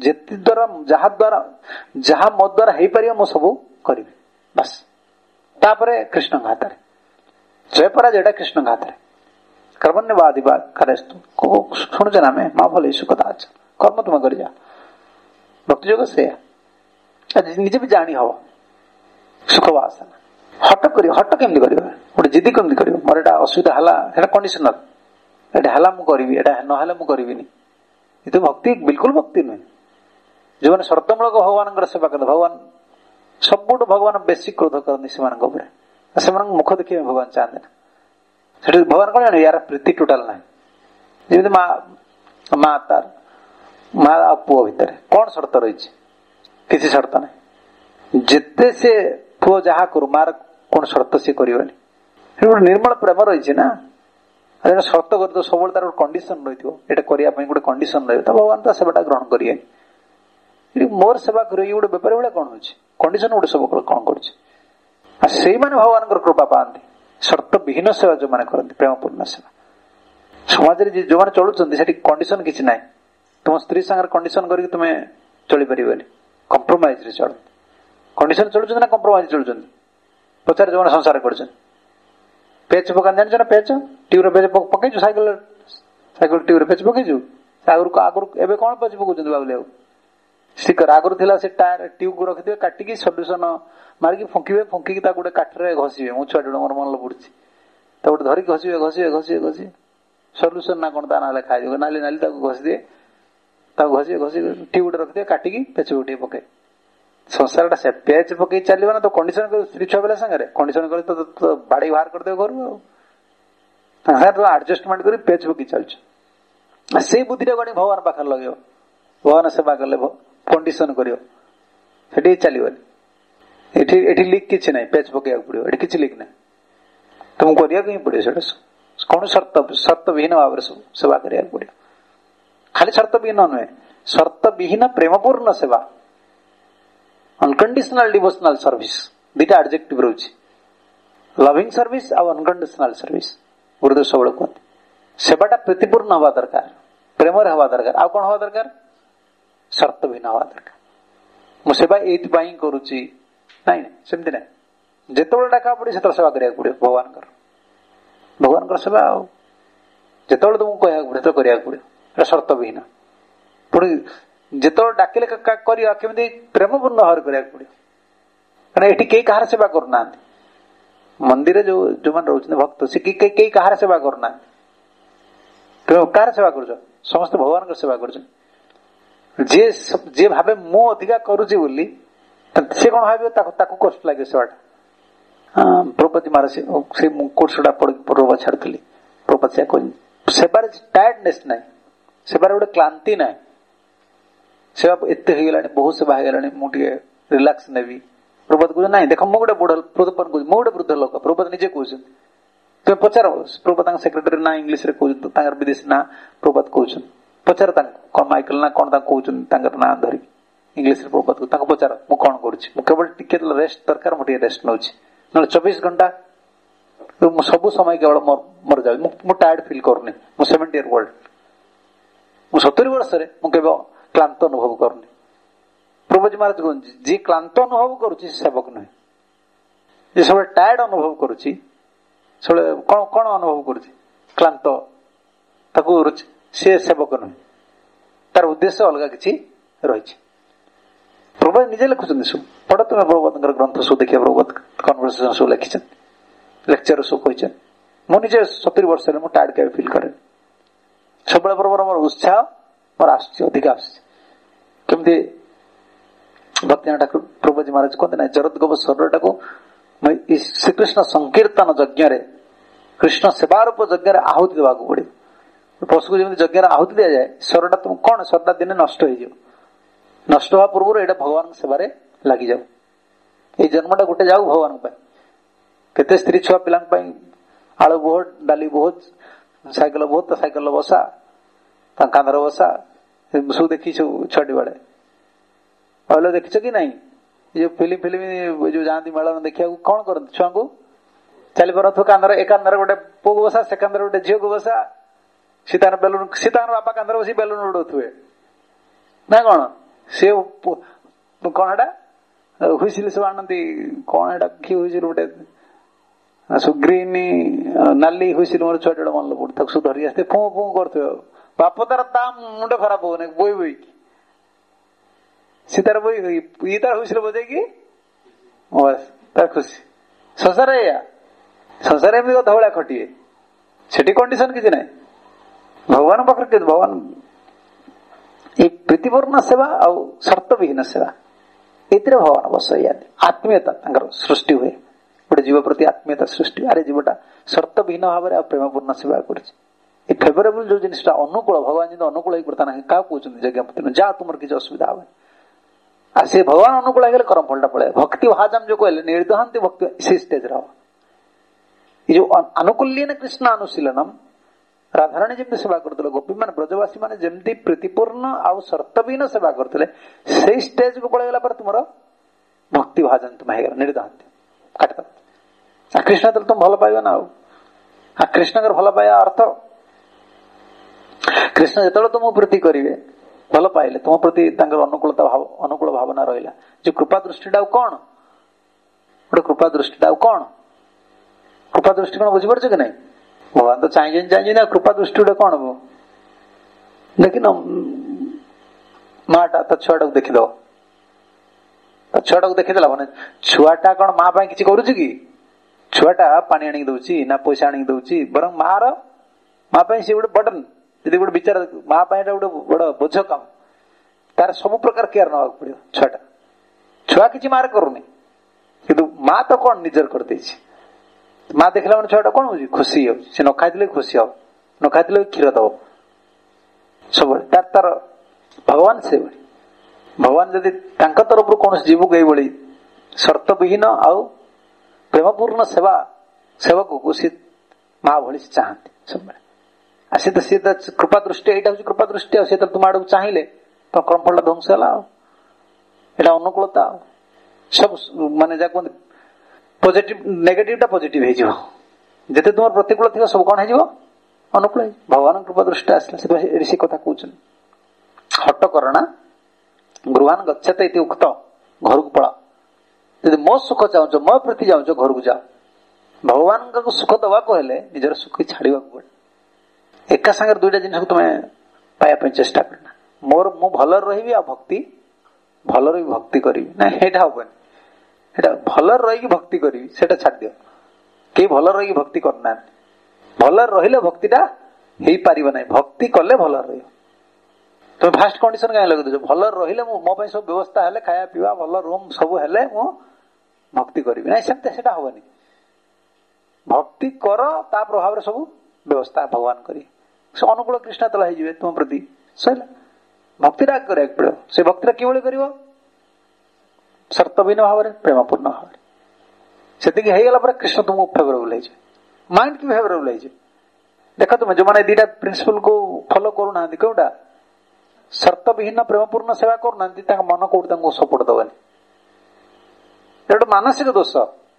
ଯାହା ମୋ ଦ୍ୱାରା ହେଇପାରିବ ମୁଁ ସବୁ କରିବି, ବାସ୍। ତାପରେ କୃଷ୍ଣଙ୍କ ହାତରେ, ଜୟ ପରାଜୟଟା କୃଷ୍ଣଙ୍କ ହାତରେ। कर्मण्यवादिवा करेस्तु शुणुच ना मैं माँ भले सुखदाच कर्म तुम कर जा भक्ति जोग से निजे भी जानी हव सुख वासना हट कर हट केमती कर गोटे जिद केमती कर मोर एटा असुविधा है कंडीशनल एटा है मुझे करी एटा ना मुझे करी ये तो भक्ति बिल्कुल भक्ति नुहे जो मैंने शर्तमूलक भगवान सेवा करते भगवान सबुठ भगवान बेसी क्रोध करते से मुख देखिए भगवान चाहते ना भगवान कौन जाने यार प्रीति टोटाल ना जमी माँ तार माँ आ पुओ भितर कौन शर्त रही किसी शर्त ना जिते से पुओ जहा करू मार कौन शर्त सी कर निर्मल प्रेम रही ना शर्त कर तो सब तार कंडीशन रही है गोटे कंडीशन रही भगवान तो सेवाटा ग्रहण करेंगे मोर सेवा कर गोटे बेपारी भाई कौन हो कंडीशन गोटे सब कौन कर भगवान कृपा पाती शर्त विहीन सेवा जो मैंने करते प्रेमपूर्ण सेवा समाज में जो मैंने चलुँच कंडीशन किसी ना तुम स्त्री सागर कंडीशन करके तुम्हें चली पारे कंप्रोमाइज चल कंडीशन चलुँच ना कंप्रोमाइज चलुँच पचार जो संसार कर पेच पका जान ना पेच ट्यूब पेच पकईचु सैकेल सैकेल ट्यूब पेच पकईचु आगुरी आगुरी एवं कौन पेच पकाउं बाबुले स्टिकर आगुरी थिला से टायर ट्यूब को रखिथे काटिकी सल्यूशन मारिकी फुंकिबे फुंकिकी ता गोटे काठरे घसीबे मु छुआ मोर मन पड़ुछि ता गोटे धरिक घसीबे घसीबे घसीबे घसी सल्यूशन ना कोन ता ना लेखा दियो नाली नाली ताको घसी दे ताको घसी घसी ट्यूब रखिथे काटिकी पेच उठे पके संसार से पेच पकई चलबा ना तो कंडीशन कर स्त्री छुआ बेला संगे कंडीशन कर तो बाड़ी बाहर कर दे घर तो एडजस्टमेंट कर पेच पकई चलछ से बुद्धि रे भगवान पाखर लगे भगवान सेवा कले कंडीशन कर चलनी लिक किसी ना पेच पकड़ा पड़ो ये किसी लिक ना तुम कर पड़ो कौन शर्त विहीन भाव सेवा करा पड़ो खाली शर्त विहीन नुहे शर्त विहीन प्रेमपूर्ण सेवा अनकंडीशनल डिवोशनल सर्विस दुटा एडजेक्टिव रोचे लविंग सर्विस आ अनकंडीशनल सर्विस गुरुदेव सब कहते सेवाटा प्रीतिपूर्ण हवा दरकार प्रेम हवा दरकार आ कौन हवा दरकार शर्त विहीन हवा दरकार मु सेवा ये करुच्ची नाई सेमती ना जिते डाका पड़े से सेवा करा पड़े भगवान सेवा जिते तुमको कह पड़े करा पड़े शर्त विहीन पुणी जिते डाकिले करमी प्रेमपूर्ण भाव करा पड़े कहना ये कई कहार सेवा करना मंदिर जो जो मैंने रोच भक्त से कई कहार सेवा करना कहार सेवा कर समस्त भगवान सेवा कर जे भावे मु अधिका करुची बोली से कौन भाव कष्ट लगे सेवाटा प्रपति मार से कोर्सटा पूर्व छाड़ी प्रपति से सेवार टायर्डनेस ना सेवार गोटे क्लांति ना सेवा एत बहुत सेवा हो मुझे रिलैक्स नेबी प्रपति कह ना देख मुझे बुढ़ प्रपति कह मुझे वृद्ध लोक प्रपति निजे कह तुम पचार प्रपति सेक्रेटरी ना इंग्लीश विदेशी ना प्रपति कह पचार कौन माइकल ना कौन कहते ना धरिक इंग्लीश प्रपति को पचार मुझे कौन करेवल टिके रेस्ट दरकार मुझे रेस्ट नौ ना 24 घंटा सब समय केवल मर जाए मुझे टायर्ड फिल करनी मुझे 70 year ओल्ड मुझे 70 वर्ष मुझे क्लांत अनुभव करनी प्रभुजी महाराज कहते जी क्लांत अनुभव करुच्ची सेवक नुहे जी सब टायर्ड अनुभव करुच्ची सब कौन कौन अनुभव करुच्ची क्लांत ताकू से सेवक नुहे तार उद्देश्य अलग किसी रही प्रभु निजे लिखुं सब पढ़ तुम प्रभुत ग्रंथ सब देखिए प्रभुत कन्वर्सेशन सब लिखी लेक्चर सब कही मुझे 70 वर्ष मुझे टायर्ड क्या फिल करे सब प्रभुर मोर उत्साह मोर अधिक आमती भक्ति ठाकुर प्रभुजी महाराज कहते ना जरद गोब शरीर टाक श्रीकृष्ण संकीर्तन यज्ञ कृष्ण सेवा रूप यज्ञ आहुति देवा पड़े पशु को जमी यज्ञ आहुति दि जाए शरीरटा तुम कौन शरीरटा दिने नष्ट हो नष्ट हवा पूर्व यहाँ भगवान सेवार लगी जाऊ ये जन्मटा गोटे जाऊ भगवान केते स्त्री छुआ पिला आलू बहुत डाली बहुत साइकेल बहुत साइकेल बसा कांधर बसा सब देखी छुआटी बेड़े पहले देखिछ कि नहीं ये फिल्म जो जाती मेलन देखा कौन करते छुआ को चली पार कांधर ए कांधर गोटे पुओ को बसा से कांधर गोटे झील को बसा सीतान बेलून सीतान बापा कांधर बस बेलून उड़ाऊे ना कौन से कौन हुईसिल सब आनती कौन एटा कि हुईसिल गोटे ସୁଗ୍ରୀନି ନାଲି ହୋଇସିଲ ମୋର ଛୁଆଟା ମନ ପଡୁ ତାକୁ ସବୁ ଧରିକି ଆସିଥିବେ ଫୁଁ ଫୁଁ କରୁଥିବ ବାପ ତାର ତା ମୁଣ୍ଡ ଖରାପ ହବନି ବୋଇ ବୋଇକି ସେ ତାର ବୋଇ ଇଏ ତାର ହୋଇସିଲ ବଜେଇକି ତାର ଖୁସି। ସଂସାର ଏଇଆ, ସଂସାର ଏମିତି ଧଉଳା ଖଟିଏ, ସେଠି କଣ୍ଡିସନ କିଛି ନାହିଁ। ଭଗବାନ ପାଖରେ କେତେ ଭଗବାନ ଏଇ ପ୍ରୀତିପୂର୍ଣ୍ଣ ସେବା ଆଉ ସର୍ତ୍ତବିହୀନ ସେବା ଏଥିରେ ଭଗବାନ ବସ ଆତ୍ମୀୟତା ତାଙ୍କର ସୃଷ୍ଟି ହୁଏ। ଗୋଟେ ଜୀବ ପ୍ରତି ଆତ୍ମୀୟତା ସୃଷ୍ଟି, ଆରେ ଜୀବଟା ସର୍ତ୍ତବିହୀନ ଭାବରେ ଆଉ ପ୍ରେମପୂର୍ଣ୍ଣ ସେବା କରୁଛି। ଏ ଫେଭରେବୁଲ ଯୋଉ ଜିନିଷଟା ଅନୁକୂଳ, ଭଗବାନ ଯେମିତି ଅନୁକୂଳ ହେଇକି ବର୍ତ୍ତମାନ କାହାକୁ କହୁଛନ୍ତି ଯଜ୍ଞପତି ଯାହା ତୁମର କିଛି ଅସୁବିଧା ହବନି। ଆଉ ସେ ଭଗବାନ ଅନୁକୂଳ ହେଇଗଲେ କର୍ମଫଳଟା ପଳେଇ ଭକ୍ତି ଭାଜମ ଯୋଉ କହିଲେ ନିର୍ଦହାନ୍ତି ଭକ୍ତି ସେ ଷ୍ଟେଜରେ ହବ। ଏ ଯୋଉ ଆନୁକୂଲ୍ୟନ କୃଷ୍ଣ ଅନୁଶୀଳନମ ରାଧାରାଣୀ ଯେମିତି ସେବା କରୁଥିଲେ, ଗୋପୀ ମାନେ ବ୍ରଜବାସୀ ମାନେ ଯେମିତି ପ୍ରୀତିପୂର୍ଣ୍ଣ ଆଉ ସର୍ତ୍ତବିହୀନ ସେବା କରୁଥିଲେ, ସେଇ ଷ୍ଟେଜକୁ ପଳେଇଗଲା ପରେ ତୁମର ଭକ୍ତି ଭାଜନ ତୁମ ହେଇଗଲା ନିର୍ଦହାନ୍ତି କାଟିଦବ। କୃଷ୍ଣ ତ ତୁମ ଭଲ ପାଇବ ନା। ଆଉ କୃଷ୍ଣଙ୍କର ଭଲ ପାଇବା ଅର୍ଥ କୃଷ୍ଣ ଯେତେବେଳେ ତୁମକୁ ପ୍ରୀତି କରିବେ, ଭଲ ପାଇଲେ, ତୁମ ପ୍ରତି ତାଙ୍କର ଅନୁକୂଳ ଭାବନା ରହିଲା। ଯେ କୃପା ଦୃଷ୍ଟିଟା ଆଉ କଣ? ଗୋଟେ କୃପା ଦୃଷ୍ଟିଟା ଆଉ କଣ? କୃପା ଦୃଷ୍ଟି କଣ ବୁଝିପାରୁଛ କି ନାଇଁ? ଭଗବାନ ତ ଚାହିଁଛନ୍ତି ନା କୃପା ଦୃଷ୍ଟି ଗୋଟେ କଣ? ଦେଖିନ ମା ଟା ତା ଛୁଆଟାକୁ ଦେଖିଦବ, ତା ଛୁଆଟାକୁ ଦେଖିଦେଲା ମାନେ ଛୁଆଟା କଣ ମା ପାଇଁ କିଛି କରୁଛି କି? ଛୁଆଟା ପାଣି ଆଣିକି ଦଉଛି ନା ପଇସା ଆଣିକି ଦଉଛି, ବରଂ ମା ପାଇଁ ସେ ଗୋଟେ ବର୍ଡନ। ଯଦି ଗୋଟେ ବିଚାର ମା ପାଇଁ ଏଟା ଗୋଟେ ବଡ ବୋଝ କାମ, ତାର ସବୁ ପ୍ରକାର କେୟାର ନେବାକୁ ପଡିବ। ଛୁଆ କିଛି ମାର କରୁନି, କିନ୍ତୁ ମା ତ କଣ ନିଜର କରିଦେଇଛି। ମା ଦେଖିଲା ମାନେ ଛୁଆଟା କଣ ହଉଛି? ଖୁସି ହଉଛି। ସେ ନ ଖାଇଥିଲେ ଖୁସି ହବ, ନ ଖାଇଥିଲେ କ୍ଷୀର ଦବ ସବୁବେଳେ। ତାର ଭଗବାନ ସେଇଭଳି। ଭଗବାନ ଯଦି ତାଙ୍କ ତରଫରୁ କୌଣସି ଜୀବକୁ ଏଇଭଳି ସର୍ତ୍ତବିହୀନ ଆଉ ପ୍ରେମପୂର୍ଣ୍ଣ ସେବକକୁ ସେ ମା ଭଳି ସେ ଚାହାନ୍ତି ସବୁବେଳେ। ଆଉ ସିଏ ତ କୃପା ଦୃଷ୍ଟି, ଏଇଟା ହଉଛି କୃପା ଦୃଷ୍ଟି। ଆଉ ସିଏ ତ ତୁମ ଆଡକୁ ଚାହିଁଲେ ତ କର୍ମଫଳଟା ଧ୍ୱଂସ ହେଲା। ଆଉ ଏଇଟା ଅନୁକୂଳତା। ଆଉ ସବୁ ମାନେ ଯାହା କୁହନ୍ତି ପଜିଟିଭ ନେଗେଟିଭ ଟା ପଜିଟିଭ ହେଇଯିବ। ଯେତେ ତୁମର ପ୍ରତିକୂଳ ଥିବ ସବୁ କଣ ହେଇଯିବ? ଅନୁକୂଳ ହେଇଯିବ। ଭଗବାନଙ୍କ କୃପା ଦୃଷ୍ଟି ଆସିଲା। ସେଥିପାଇଁ ସେ କଥା କହୁଛନ୍ତି ହଟ କରଣା ଗୃହାନ ଗଚ୍ଛତ ଇତି ଉକ୍ତ, ଘରକୁ ପଳାଅ। ଯଦି ମୋ ସୁଖ ଚାହୁଁଛ, ମୋ ପ୍ରତି ଚାହୁଁଛ, ଘରକୁ ଯାଅ। ଭଗବାନଙ୍କୁ ସୁଖ ଦବାକୁ ହେଲେ ନିଜର ସୁଖ ଛାଡିବାକୁ ପଡେ। ଏକା ସାଙ୍ଗରେ ଦୁଇଟା ଜିନିଷକୁ ତୁମେ ପାଇବା ପାଇଁ ଚେଷ୍ଟା କରନା। ମୁଁ ଭଲରେ ରହିବି ଆଉ ଭଲରେ ବି ଭକ୍ତି କରିବି, ନାଇଁ ସେଇଟା ହବନି। ସେଇଟା ଭଲରେ ରହିକି ଭକ୍ତି କରିବି ସେଇଟା ଛାଡିଦିଅ। କେହି ଭଲରେ ରହିକି ଭକ୍ତି କରୁନାହାନ୍ତି। ଭଲରେ ରହିଲେ ଭକ୍ତିଟା ହେଇପାରିବ ନାହିଁ। ଭକ୍ତି କଲେ ଭଲରେ ରହିବ। ତମେ ଫାଷ୍ଟ କଣ୍ଡିସନ କାହିଁ ଲଗେଇଦେଛ? ଭଲରେ ରହିଲେ ମୋ ପାଇଁ ସବୁ ବ୍ୟବସ୍ଥା ହେଲେ, ଖାଇବା ପିଇବା ଭଲ ରୁମ ସବୁ ହେଲେ ମୁଁ ଭକ୍ତି କରିବି, ନାଇଁ ସେମିତି ସେଟା ହବନି। ଭକ୍ତି କର, ତା ପ୍ରଭାବରେ ସବୁ ବ୍ୟବସ୍ଥା ଭଗବାନ କରିବେ। ସେ ଅନୁକୂଳ କୃଷ୍ଣ ତଳ ହେଇଯିବେ ତୁମ ପ୍ରତି, ସରିଲା। ଭକ୍ତିଟା କରିବାକୁ ପଡିବ। ସେ ଭକ୍ତିଟା କିଭଳି କରିବ? ସର୍ତ୍ତବିହୀନ ଭାବରେ, ପ୍ରେମପୂର୍ଣ୍ଣ ଭାବରେ। ସେତିକି ହେଇଗଲା ପରେ କୃଷ୍ଣ ତୁମକୁ ଫେଭରେବୁଲ ହେଇଯିବେ, ମାଇଣ୍ଡ କି ଫେଭରେବୁଲ ହେଇଯିବେ। ଦେଖ ତୁମେ ଯୋଉମାନେ ଦିଟା ପ୍ରିନ୍ସିପଲ କୁ ଫଲୋ କରୁନାହାନ୍ତି, କୋଉଟା ସର୍ତ୍ତବିହୀନ ପ୍ରେମପୂର୍ଣ୍ଣ ସେବା କରୁନାହାନ୍ତି, ତାଙ୍କ ମନ କୋଉଠି ତାଙ୍କୁ ସପୋର୍ଟ ଦବନି। ଏଟା ଗୋଟେ ମାନସିକ ଦୋଷ।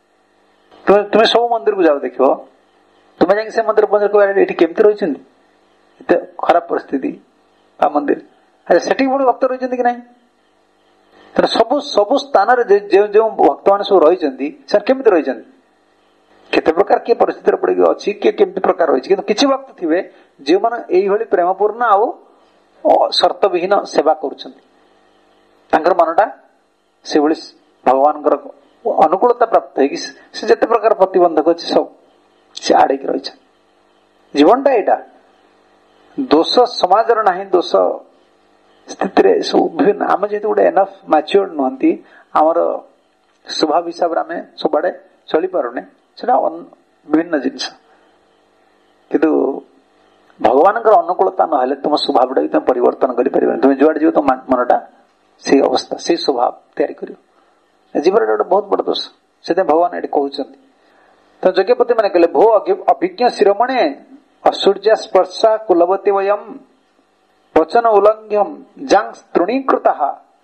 ତୁମେ ସବୁ ମନ୍ଦିରକୁ ଯାଅ, ଦେଖିବ ତୁମେ ଯାଇକି ସେ ମନ୍ଦିର ପହଞ୍ଚିବ, ଏଠି କେମିତି ରହିଛନ୍ତି, ଏତେ ଖରାପ ପରିସ୍ଥିତି ବା ମନ୍ଦିର, ସେଠିକି ପୁଣି ଭକ୍ତ ରହିଛନ୍ତି କି ନାହିଁ? ସବୁ ସ୍ଥାନରେ ଯେଉଁ ଭକ୍ତମାନେ ସବୁ ରହିଛନ୍ତି, ସେମାନେ କେମିତି ରହିଛନ୍ତି, କେତେ ପ୍ରକାର କିଏ ପରିସ୍ଥିତିରେ ପଡିକି ଅଛି, କିଏ କେମିତି ପ୍ରକାର ରହିଛି। କିନ୍ତୁ କିଛି ଭକ୍ତ ଥିବେ ଯେଉଁମାନେ ଏଇଭଳି ପ୍ରେମପୂର୍ଣ୍ଣ ଆଉ ସର୍ତ୍ତବିହୀନ ସେବା କରୁଛନ୍ତି। ତାଙ୍କର ମନଟା ସେଭଳି ଭଗବାନଙ୍କର ଅନୁକୂଳତା ପ୍ରାପ୍ତ ହେଇକି ସେ ଯେତେ ପ୍ରକାର ପ୍ରତିବନ୍ଧକ ଅଛି ସବୁ ସେ ଆଡେଇକି ରହିଛନ୍ତି। ଜୀବନଟା ଏଇଟା। ଦୋଷ ସମାଜର ନାହିଁ, ଦୋଷ ସ୍ଥିତିରେ ସବୁ ବିଭିନ୍ନ। ଆମେ ଯେହେତୁ ଗୋଟେ ଏନଫ୍ ମ୍ୟାଚୁର୍ଡ ନୁହନ୍ତି, ଆମର ସ୍ୱଭାବ ହିସାବରେ ଆମେ ସବୁଆଡେ ଚଳିପାରୁନେ, ସେଟା ବିଭିନ୍ନ ଜିନିଷ। କିନ୍ତୁ ଭଗବାନଙ୍କର ଅନୁକୂଳତା ନହେଲେ ତୁମ ସ୍ୱଭାବଟା ବି ତମେ ପରିବର୍ତ୍ତନ କରିପାରିବନି। ତୁମେ ଯୁଆଡେ ଯିବ ତମ ମନଟା ସେଇ ଅବସ୍ଥା, ସେଇ ସ୍ୱଭାବ ତିଆରି କରିବ। ଜୀବନରେ ଗୋଟେ ବହୁତ ବଡ ଦୋଷ। ସେଥିପାଇଁ ଭଗବାନ ଏଠି କହୁଛନ୍ତି। ତ ଯଜ୍ଞପତି ମାନେ କହିଲେ, ଭୋ ଅଭିଜ୍ଞ ଶିରୋମଣେ ଅସୂର୍ଯ୍ୟ ସ୍ପର୍ଶା କୁଲବତୀ ବୟମ୍ ବଚନ ଉଲ୍ଲଙ୍ଘ୍ୟମ୍ ଜାଂ ତୃଣୀକୃତଃ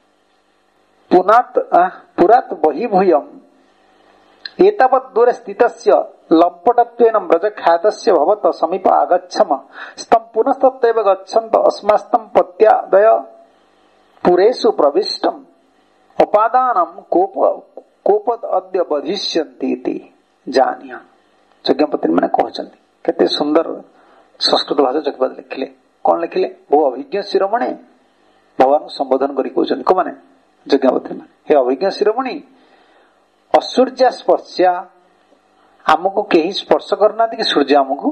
ପୁରାତ୍ ବହିଭୂୟମ୍ ଏତାବତ୍ ଦୂରେ ସ୍ଥିତସ୍ୟ ଲମ୍ପଟତ୍ୱେନ ବ୍ରଜ ଖ୍ୟାତସ୍ୟ ଭବତ ସମୀପ ଆଗଚ୍ଛମ ସ୍ତଂ ପୁନସ୍ତତ୍ୱୈବ ଗଚ୍ଛନ୍ତ अस्मास्तम् ପତ୍ୟାଦୟ ପୁରେଷୁ ପ୍ରବିଷ୍ଟମ୍ ଅପାଦାନମ୍ କୋପଦ ଅଦ୍ୟ ବଧିଷ୍ୟନ୍ତି ଇତି ଜାନିୟ। ଯଜ୍ଞପତି ମାନେ କହୁଛନ୍ତି। କେତେ ସୁନ୍ଦର ସଂସ୍କୃତ ଭାଷା ଯଜ୍ଞପତି ଲେଖିଲେ। କଣ ଲେଖିଲେ? ବହୁ ଅଭିଜ୍ଞ ଶିରୋମଣି ଭଗବାନଙ୍କୁ ସମ୍ବୋଧନ କରି କହୁଛନ୍ତି। କୋଉମାନେ? ଯଜ୍ଞପତି ମାନେ। ହେ ଅଭିଜ୍ଞ ଶିରୋମଣି, ଅସୂର୍ଯ୍ୟା ସ୍ପର୍ଶ୍ୟା, ଆମକୁ କେହି ସ୍ପର୍ଶ କରିନାହାନ୍ତି କି ସୂର୍ଯ୍ୟ ଆମକୁ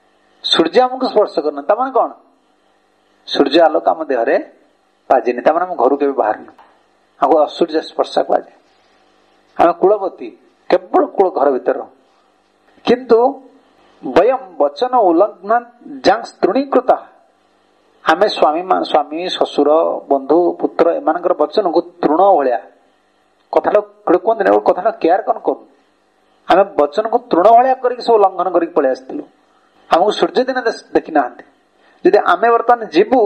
ସ୍ପର୍ଶ କରିନାହାନ୍ତି। ତାମାନେ କଣ? ସୂର୍ଯ୍ୟ ଆଲୋକ ଆମ ଦେହରେ ବାଜିନି, ତାମାନେ ଆମ ଘରୁ କେବେ ବାହାରିନୁ। ଆମକୁ ଅସୂର୍ଯ୍ୟ ସ୍ପର୍ଶ କୁହାଯାଏ। ଆମେ କୁଳବତୀ, କେବଳ କୂଳ ଘର ଭିତରେ। କିନ୍ତୁ ବୟମ ବଚନ ଉଲ୍ଲଂଘନ ଯାଂ ତୃଣୀକୃତ, ଆମେ ସ୍ୱାମୀ ଶ୍ୱଶୁର ବନ୍ଧୁ ପୁତ୍ର ଏମାନଙ୍କର ବଚନକୁ ତୃଣ ଭଳିଆ, କଥାଟା କୁହନ୍ତି ନା, କଥାଟା କେୟାର କଣ କରୁନୁ। ଆମେ ବଚନକୁ ତୃଣ ଭଳିଆ କରିକି ସବୁ ଲଙ୍ଘନ କରିକି ପଳେଇ ଆସିଥିଲୁ। ଆମକୁ ସୂର୍ଯ୍ୟ ଦିନ ଦେଖି ନାହାନ୍ତି। ଯଦି ଆମେ ବର୍ତ୍ତମାନ ଯିବୁ,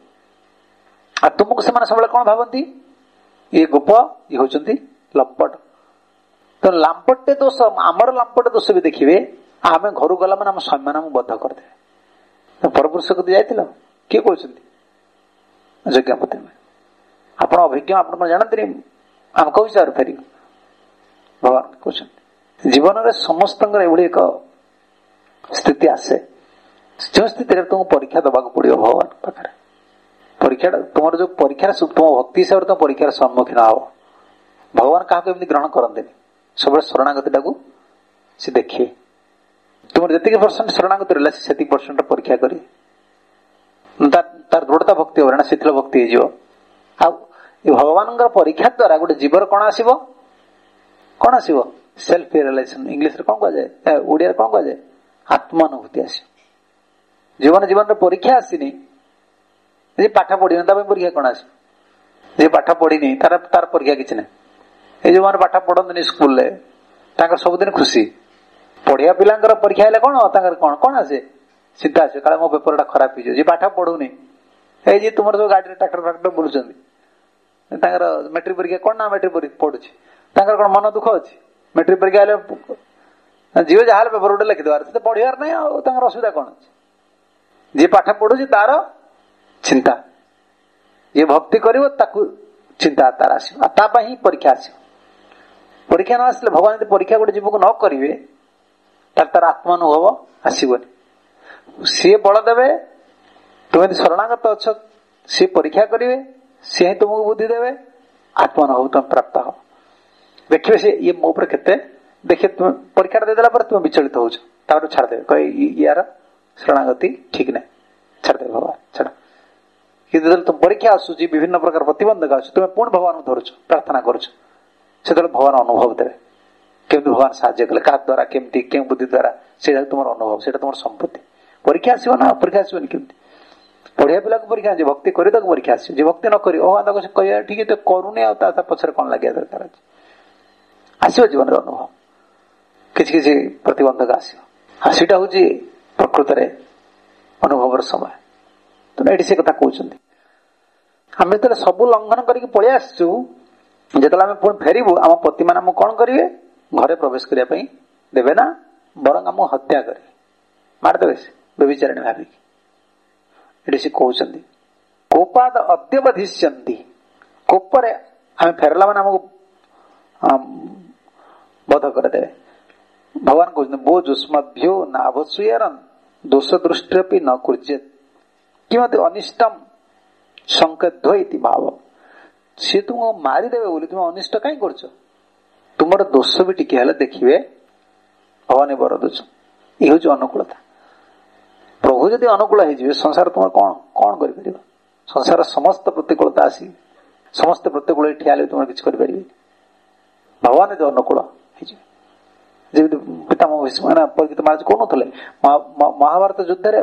ଆଉ ତୁମକୁ ସେମାନେ ସବୁବେଳେ କଣ ଭାବନ୍ତି? ଇଏ ଗୋପ, ଇଏ ହଉଛନ୍ତି ଲମ୍ପଟ। ତ ଲାମ୍ପଟେ ଦୋଷ, ଆମର ଲାମ୍ପଟ ଦୋଷ ବି ଦେଖିବେ। ଆମେ ଘରୁ ଗଲା ମାନେ ଆମ ସ୍ୱାମୀ ମାନଙ୍କୁ ବଦ୍ଧ କରିଦେବେ। ପରପୁରୁଷ କତି ଯାଇଥିଲ, କିଏ କହୁଛନ୍ତି? ଯଜ୍ଞପତି। ଆପଣ ଅଭିଜ୍ଞ, ଆପଣ କଣ ଜାଣନ୍ତିନି? ଆମେ କୋଉ ହିସାବରେ ଫେରିବୁ? ଭଗବାନ କହୁଛନ୍ତି ଜୀବନରେ ସମସ୍ତଙ୍କର ଏଭଳି ଏକ ସ୍ଥିତି ଆସେ, ଯେଉଁ ସ୍ଥିତିରେ ତୁମକୁ ପରୀକ୍ଷା ଦେବାକୁ ପଡିବ ଭଗବାନ ପାଖରେ। ପରୀକ୍ଷାଟା ତୁମର ଯୋଉ ପରୀକ୍ଷାର, ତୁମ ଭକ୍ତି ହିସାବରେ ତୁମ ପରୀକ୍ଷାର ସମ୍ମୁଖୀନ ହବ। ଭଗବାନ କାହାକୁ ଏମିତି ଗ୍ରହଣ କରନ୍ତିନି। ସବୁବେଳେ ଶରଣାଗତିଟାକୁ ସେ ଦେଖିବେ। ତୁମର ଯେତିକି ପରସେଣ୍ଟ ଶରଣାଗତି ରହିଲା, ସେତିକି ପରସେଣ୍ଟ ପରୀକ୍ଷା କରିବେ। ତାର ଦୃଢତା ଭକ୍ତି ହବ ନା, ଶିଥିଳ ଭକ୍ତି ହେଇଯିବ। ଆଉ ଏ ଭଗବାନଙ୍କର ପରୀକ୍ଷା ଦ୍ଵାରା ଗୋଟେ ଜୀବର କଣ ଆସିବ? କଣ ଆସିବ? Self realisation. ଇଂଲିଶରେ କଣ କୁହାଯାଏ? ଓଡିଆରେ କଣ କୁହାଯାଏ? ଆତ୍ମାନୁଭୂତି ଆସିବ। ଜୀବନରେ ପରୀକ୍ଷା ଆସିନି, ଯେ ପାଠ ପଢିନି ତା ପାଇଁ ପରୀକ୍ଷା କଣ ଆସିବ? ଯେ ପାଠ ପଢିନି ତାର ପରୀକ୍ଷା କିଛି ନାହିଁ। ଏଇ ଯୋଉମାନେ ପାଠ ପଢନ୍ତିନି ସ୍କୁଲରେ, ତାଙ୍କର ସବୁଦିନ ଖୁସି। ପଢିବା ପିଲାଙ୍କର ପରୀକ୍ଷା ହେଲେ କଣ, ତାଙ୍କର କଣ ଆସେ? ଚିନ୍ତା ଆସିବ, କାଳେ ମୋ ପେପରଟା ଖରାପ ହେଇଯିବ। ଯେ ପାଠ ପଢୁନି, ଏଇ ଯେ ତୁମର ସବୁ ଗାଡିରେ ଟ୍ରାକ୍ଟର ବୁଲୁଛନ୍ତି, ତାଙ୍କର ମେଟ୍ରିକ ପରୀକ୍ଷା କଣ ନା ମେଟ୍ରିକ ପରୀକ୍ଷା ପଢୁଛି, ତାଙ୍କର କଣ ମନ ଦୁଃଖ ଅଛି? ମେଟ୍ରିକ ପରୀକ୍ଷା ହେଲେ ଯିଏ ଯାହାହେଲେ ପେପର ଗୋଟେ ଲେଖିଦେବାର, ସେ ପଢିବାର ନାହିଁ। ଆଉ ତାଙ୍କର ଅସୁବିଧା କଣ ଅଛି? ଯିଏ ପାଠ ପଢୁଛି ତାର ଚିନ୍ତା, ଯିଏ ଭକ୍ତି କରିବ ତାକୁ ଚିନ୍ତା ତାର ଆସିବ, ଆଉ ତା ପାଇଁ ହିଁ ପରୀକ୍ଷା ଆସିବ। ପରୀକ୍ଷା ନ ଆସିଲେ, ଭଗବାନ ଯଦି ପରୀକ୍ଷା ଗୋଟେ ଜୀବକୁ ନ କରିବେ, ତାହେଲେ ତାର ଆତ୍ମାନୁଭବ ଆସିବନି। ସିଏ ବଳ ଦେବେ, ତୁମେ ଯଦି ଶରଣାଗତ ଅଛ, ସିଏ ପରୀକ୍ଷା କରିବେ, ସିଏ ହିଁ ତୁମକୁ ବୁଦ୍ଧି ଦେବେ, ଆତ୍ମାନୁଭବ ତୁମେ ପ୍ରାପ୍ତ ହବ। ଦେଖିବେ ସେ ଇଏ ମୋ ଉପରେ କେତେ, ଦେଖେ ତୁମେ ପରୀକ୍ଷାଟା ଦେଇଦେଲା ପରେ ତୁମେ ବିଚଳିତ ହଉଛ, ତାପରେ ଛାଡିଦେବେ, କହେ ୟାର ଶରଣାଗତି ଠିକ ନାହିଁ, ଛାଡିଦେବେ ଭଗବାନ ଛାଡ। କିନ୍ତୁ ଯେତେବେଳେ ତୁମ ପରୀକ୍ଷା ଆସୁଛି, ବିଭିନ୍ନ ପ୍ରକାର ପ୍ରତିବନ୍ଧକ ଆସୁଛି, ତୁମେ ପୁଣି ଭଗବାନଙ୍କୁ ଧରୁଛ, ପ୍ରାର୍ଥନା କରୁଛ, ସେତେବେଳେ ଭଗବାନ ଅନୁଭବ ଦେବେ। କେମିତି ଭଗବାନ ସାହାଯ୍ୟ କଲେ, କାହା ଦ୍ୱାରା, କେମିତି, କେଉଁ ବୁଦ୍ଧି ଦ୍ୱାରା, ସେଇଟା ତୁମର ଅନୁଭବ, ସେଇଟା ତୁମର ସମ୍ପତ୍ତି। ପରୀକ୍ଷା ଆସିବ ନା, ପରୀକ୍ଷା ଆସିବନି କେମିତି? ପଢିବା ପିଲାକୁ ପରୀକ୍ଷା ଅଛି, ଭକ୍ତି କରି ତାକୁ ପରୀକ୍ଷା ଆସିବ। ଯେ ଭକ୍ତି ନ କରି ତାକୁ ସେ କହିବା ଠିକ ତ କରୁନି, ଆଉ ତା ପଛରେ କଣ ଲାଗିବା ଦରକାର ଅଛି? ଆସିବ ଜୀବନରେ ଅନୁଭବ, କିଛି କିଛି ପ୍ରତିବନ୍ଧକ ଆସିବ। ଆଉ ସେଇଟା ହଉଛି ପ୍ରକୃତରେ ଅନୁଭବର ସମୟ। ତେଣୁ ଏଠି ସେ କଥା କହୁଛନ୍ତି। ଆମେ ଯେତେବେଳେ ସବୁ ଲଙ୍ଘନ କରିକି ପଳେଇ ଆସିଛୁ, ଯେତେବେଳେ ଆମେ ପୁଣି ଫେରିବୁ, ଆମ ପତି ମାନେ ଆମକୁ କଣ କରିବେ? ଘରେ ପ୍ରବେଶ କରିବା ପାଇଁ ଦେବେ ନା, ବରଂ ଆମକୁ ହତ୍ୟା କରିବେ, ମାରିଦେବେ ସେ ବ୍ୟଭିଚାରିଣୀ ଭାବିକି। ଏଠି ସେ କହୁଛନ୍ତି କୋପାଦ ଅଦ୍ୟବଧିଷ୍ୟନ୍ତି, କୋପରେ ଆମେ ଫେରିଲା ମାନେ ଆମକୁ ବଧ କରିଦେବେ। ଭଗବାନ କହୁଛନ୍ତି ବୋ ଯୁଷ୍ମଭ୍ୟୋ ନାଭସୁୟାରନ୍ ଦୋଷ ଦୃଷ୍ଟିରପି ନ କୁର୍ଜେତ୍ କିମତି ଅନିଷ୍ଟମ ସଂକେତ ଇତି ଭାବ। ସିଏ ତୁମକୁ ମାରିଦେବେ ବୋଲି ତୁମେ ଅନିଷ୍ଟ କାହିଁ କରୁଛ? ତୁମର ଦୋଷ ବି ଟିକେ ହେଲେ ଦେଖିବେ, ଭଗବାନ ବର ଦଉଛ। ଇଏ ହଉଛି ଅନୁକୂଳତା। ପ୍ରଭୁ ଯଦି ଅନୁକୂଳ ହେଇଯିବେ, ସଂସାର ତୁମର କଣ କରିପାରିବ? ସଂସାର ସମସ୍ତ ପ୍ରତିକୂଳତା ଆସି, ସମସ୍ତେ ପ୍ରତିକୂଳ ଠିଆ ହେଲେ ତୁମର କିଛି କରିପାରିବେ। ଭଗବାନ ଯଦି ଅନୁକୂଳ ହେଇଯିବେ, ଯେମିତି ପିତାମହ ଭୀଷ୍ମ ପରୀକ୍ଷିତ ମହାରାଜ କହୁନଥିଲେ, ମହାଭାରତ ଯୁଦ୍ଧରେ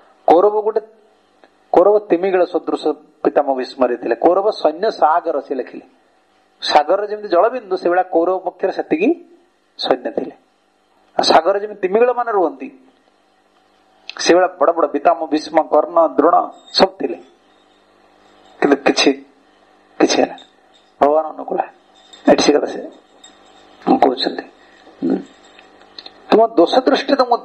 କୌରବ ତିମିଗିଳ ସଦୃଶ ପିତାମହ ଭୀଷ୍ମରେ ଥିଲେ। କୌରବ ସୈନ୍ୟ ସାଗର ସେ ଲେଖିଲେ। ସାଗରରେ ଯେମିତି ଜଳବିନ୍ଦୁ, ସେଇଭଳିଆ କୌରବ ପକ୍ଷରେ ସେତିକି ସୈନ୍ୟ ଥିଲେ। ସାଗରରେ ଯେମିତି ତିମିଗିଳ ମାନେ ରୁହନ୍ତି, ସେଇଭଳିଆ ବଡ ବଡ ପିତାମହ ଭୀଷ୍ମ, କର୍ଣ୍ଣ, ଦ୍ରୋଣ ସବୁ ଥିଲେ। କିନ୍ତୁ କିଛି ହେଲା, ଭଗବାନ ଅନୁକୂଳ। ଏଠି ସେ କଥା ସେ କହୁଛନ୍ତି, ତୁମ ଦୋଷ ଦୃଷ୍ଟି ତୁମ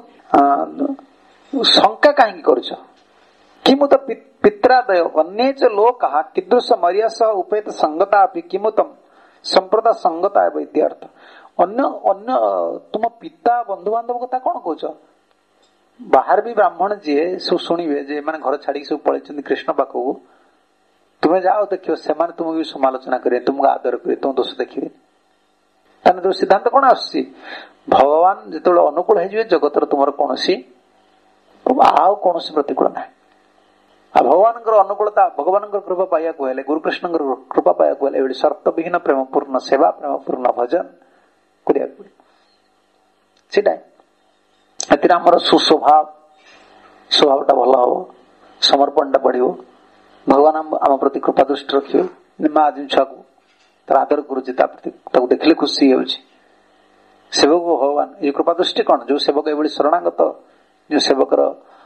ଶଙ୍କା କାହିଁକି କରୁଛ? କିମୁତ ପିତ୍ରାଦୟ ଅନ୍ୟେଚ ଲୋକ କିଦୃଶ ମରିୟା ସହ ଉପେତ ସଙ୍ଗତା କିମୁତମ ସମ୍ପ୍ରଦା ସଙ୍ଗତା ଇତ୍ୟର୍ଥ। ଅନ୍ୟ ଅନ୍ୟ ତୁମ ପିତା ବନ୍ଧୁବାନ୍ଧବ କଥା କଣ କହୁଛ? ବାହାରେ ବି ବ୍ରାହ୍ମଣ ଯିଏ ସବୁ ଶୁଣିବେ ଯେ ଏମାନେ ଘର ଛାଡିକି ସବୁ ପଳେଇଛନ୍ତି କୃଷ୍ଣ ପାଖକୁ, ତୁମେ ଯାଅ ଦେଖିବ ସେମାନେ ତୁମକୁ ବି ସମାଲୋଚନା କରିବେ, ତୁମକୁ ଆଦର କରିବେ, ତୁମ ଦୋଷ ଦେଖିବେ। ତାହେଲେ ତୁମ ସିଦ୍ଧାନ୍ତ କଣ ଆସୁଛି? ଭଗବାନ ଯେତେବେଳେ ଅନୁକୂଳ ହେଇଯିବେ ଜଗତର ତୁମର କୌଣସି ଆଉ କୌଣସି ପ୍ରତିକୂଳ ନାହିଁ। ଆଉ ଭଗବାନଙ୍କର ଅନୁକୂଳତା, ଭଗବାନଙ୍କର କୃପା ପାଇବାକୁ ହେଲେ, ଗୁରୁକୃଷ୍ଣଙ୍କର କୃପା ପାଇବାକୁ ହେଲେ ଏଭଳି ସର୍ତ୍ତବିହୀନ ପ୍ରେମପୂର୍ଣ୍ଣ ସେବା, ପ୍ରେମପୂର୍ଣ୍ଣ ଭଜନ କରିବାକୁ ପଡିବ। ସେଇଟା ଏଥିରେ ଆମର ସ୍ୱଭାବଟା ଭଲ ହବ, ସମର୍ପଣଟା ବଢିବ, ଭଗବାନ ଆମ ପ୍ରତି କୃପା ଦୃଷ୍ଟି ରଖିବେ। ମା ଯେଉଁ ଛୁଆକୁ ତାର ଆଦର କରୁଛି, ତା ପ୍ରତି ତାକୁ ଦେଖିଲେ ଖୁସି ହେଉଛି। ସେବକ ଭଗବାନ ଏଇ କୃପା ଦୃଷ୍ଟି କଣ? ଯୋଉ ସେବକ ଏଭଳି ଶରଣାଗତ, ଯୋଉ ସେବକର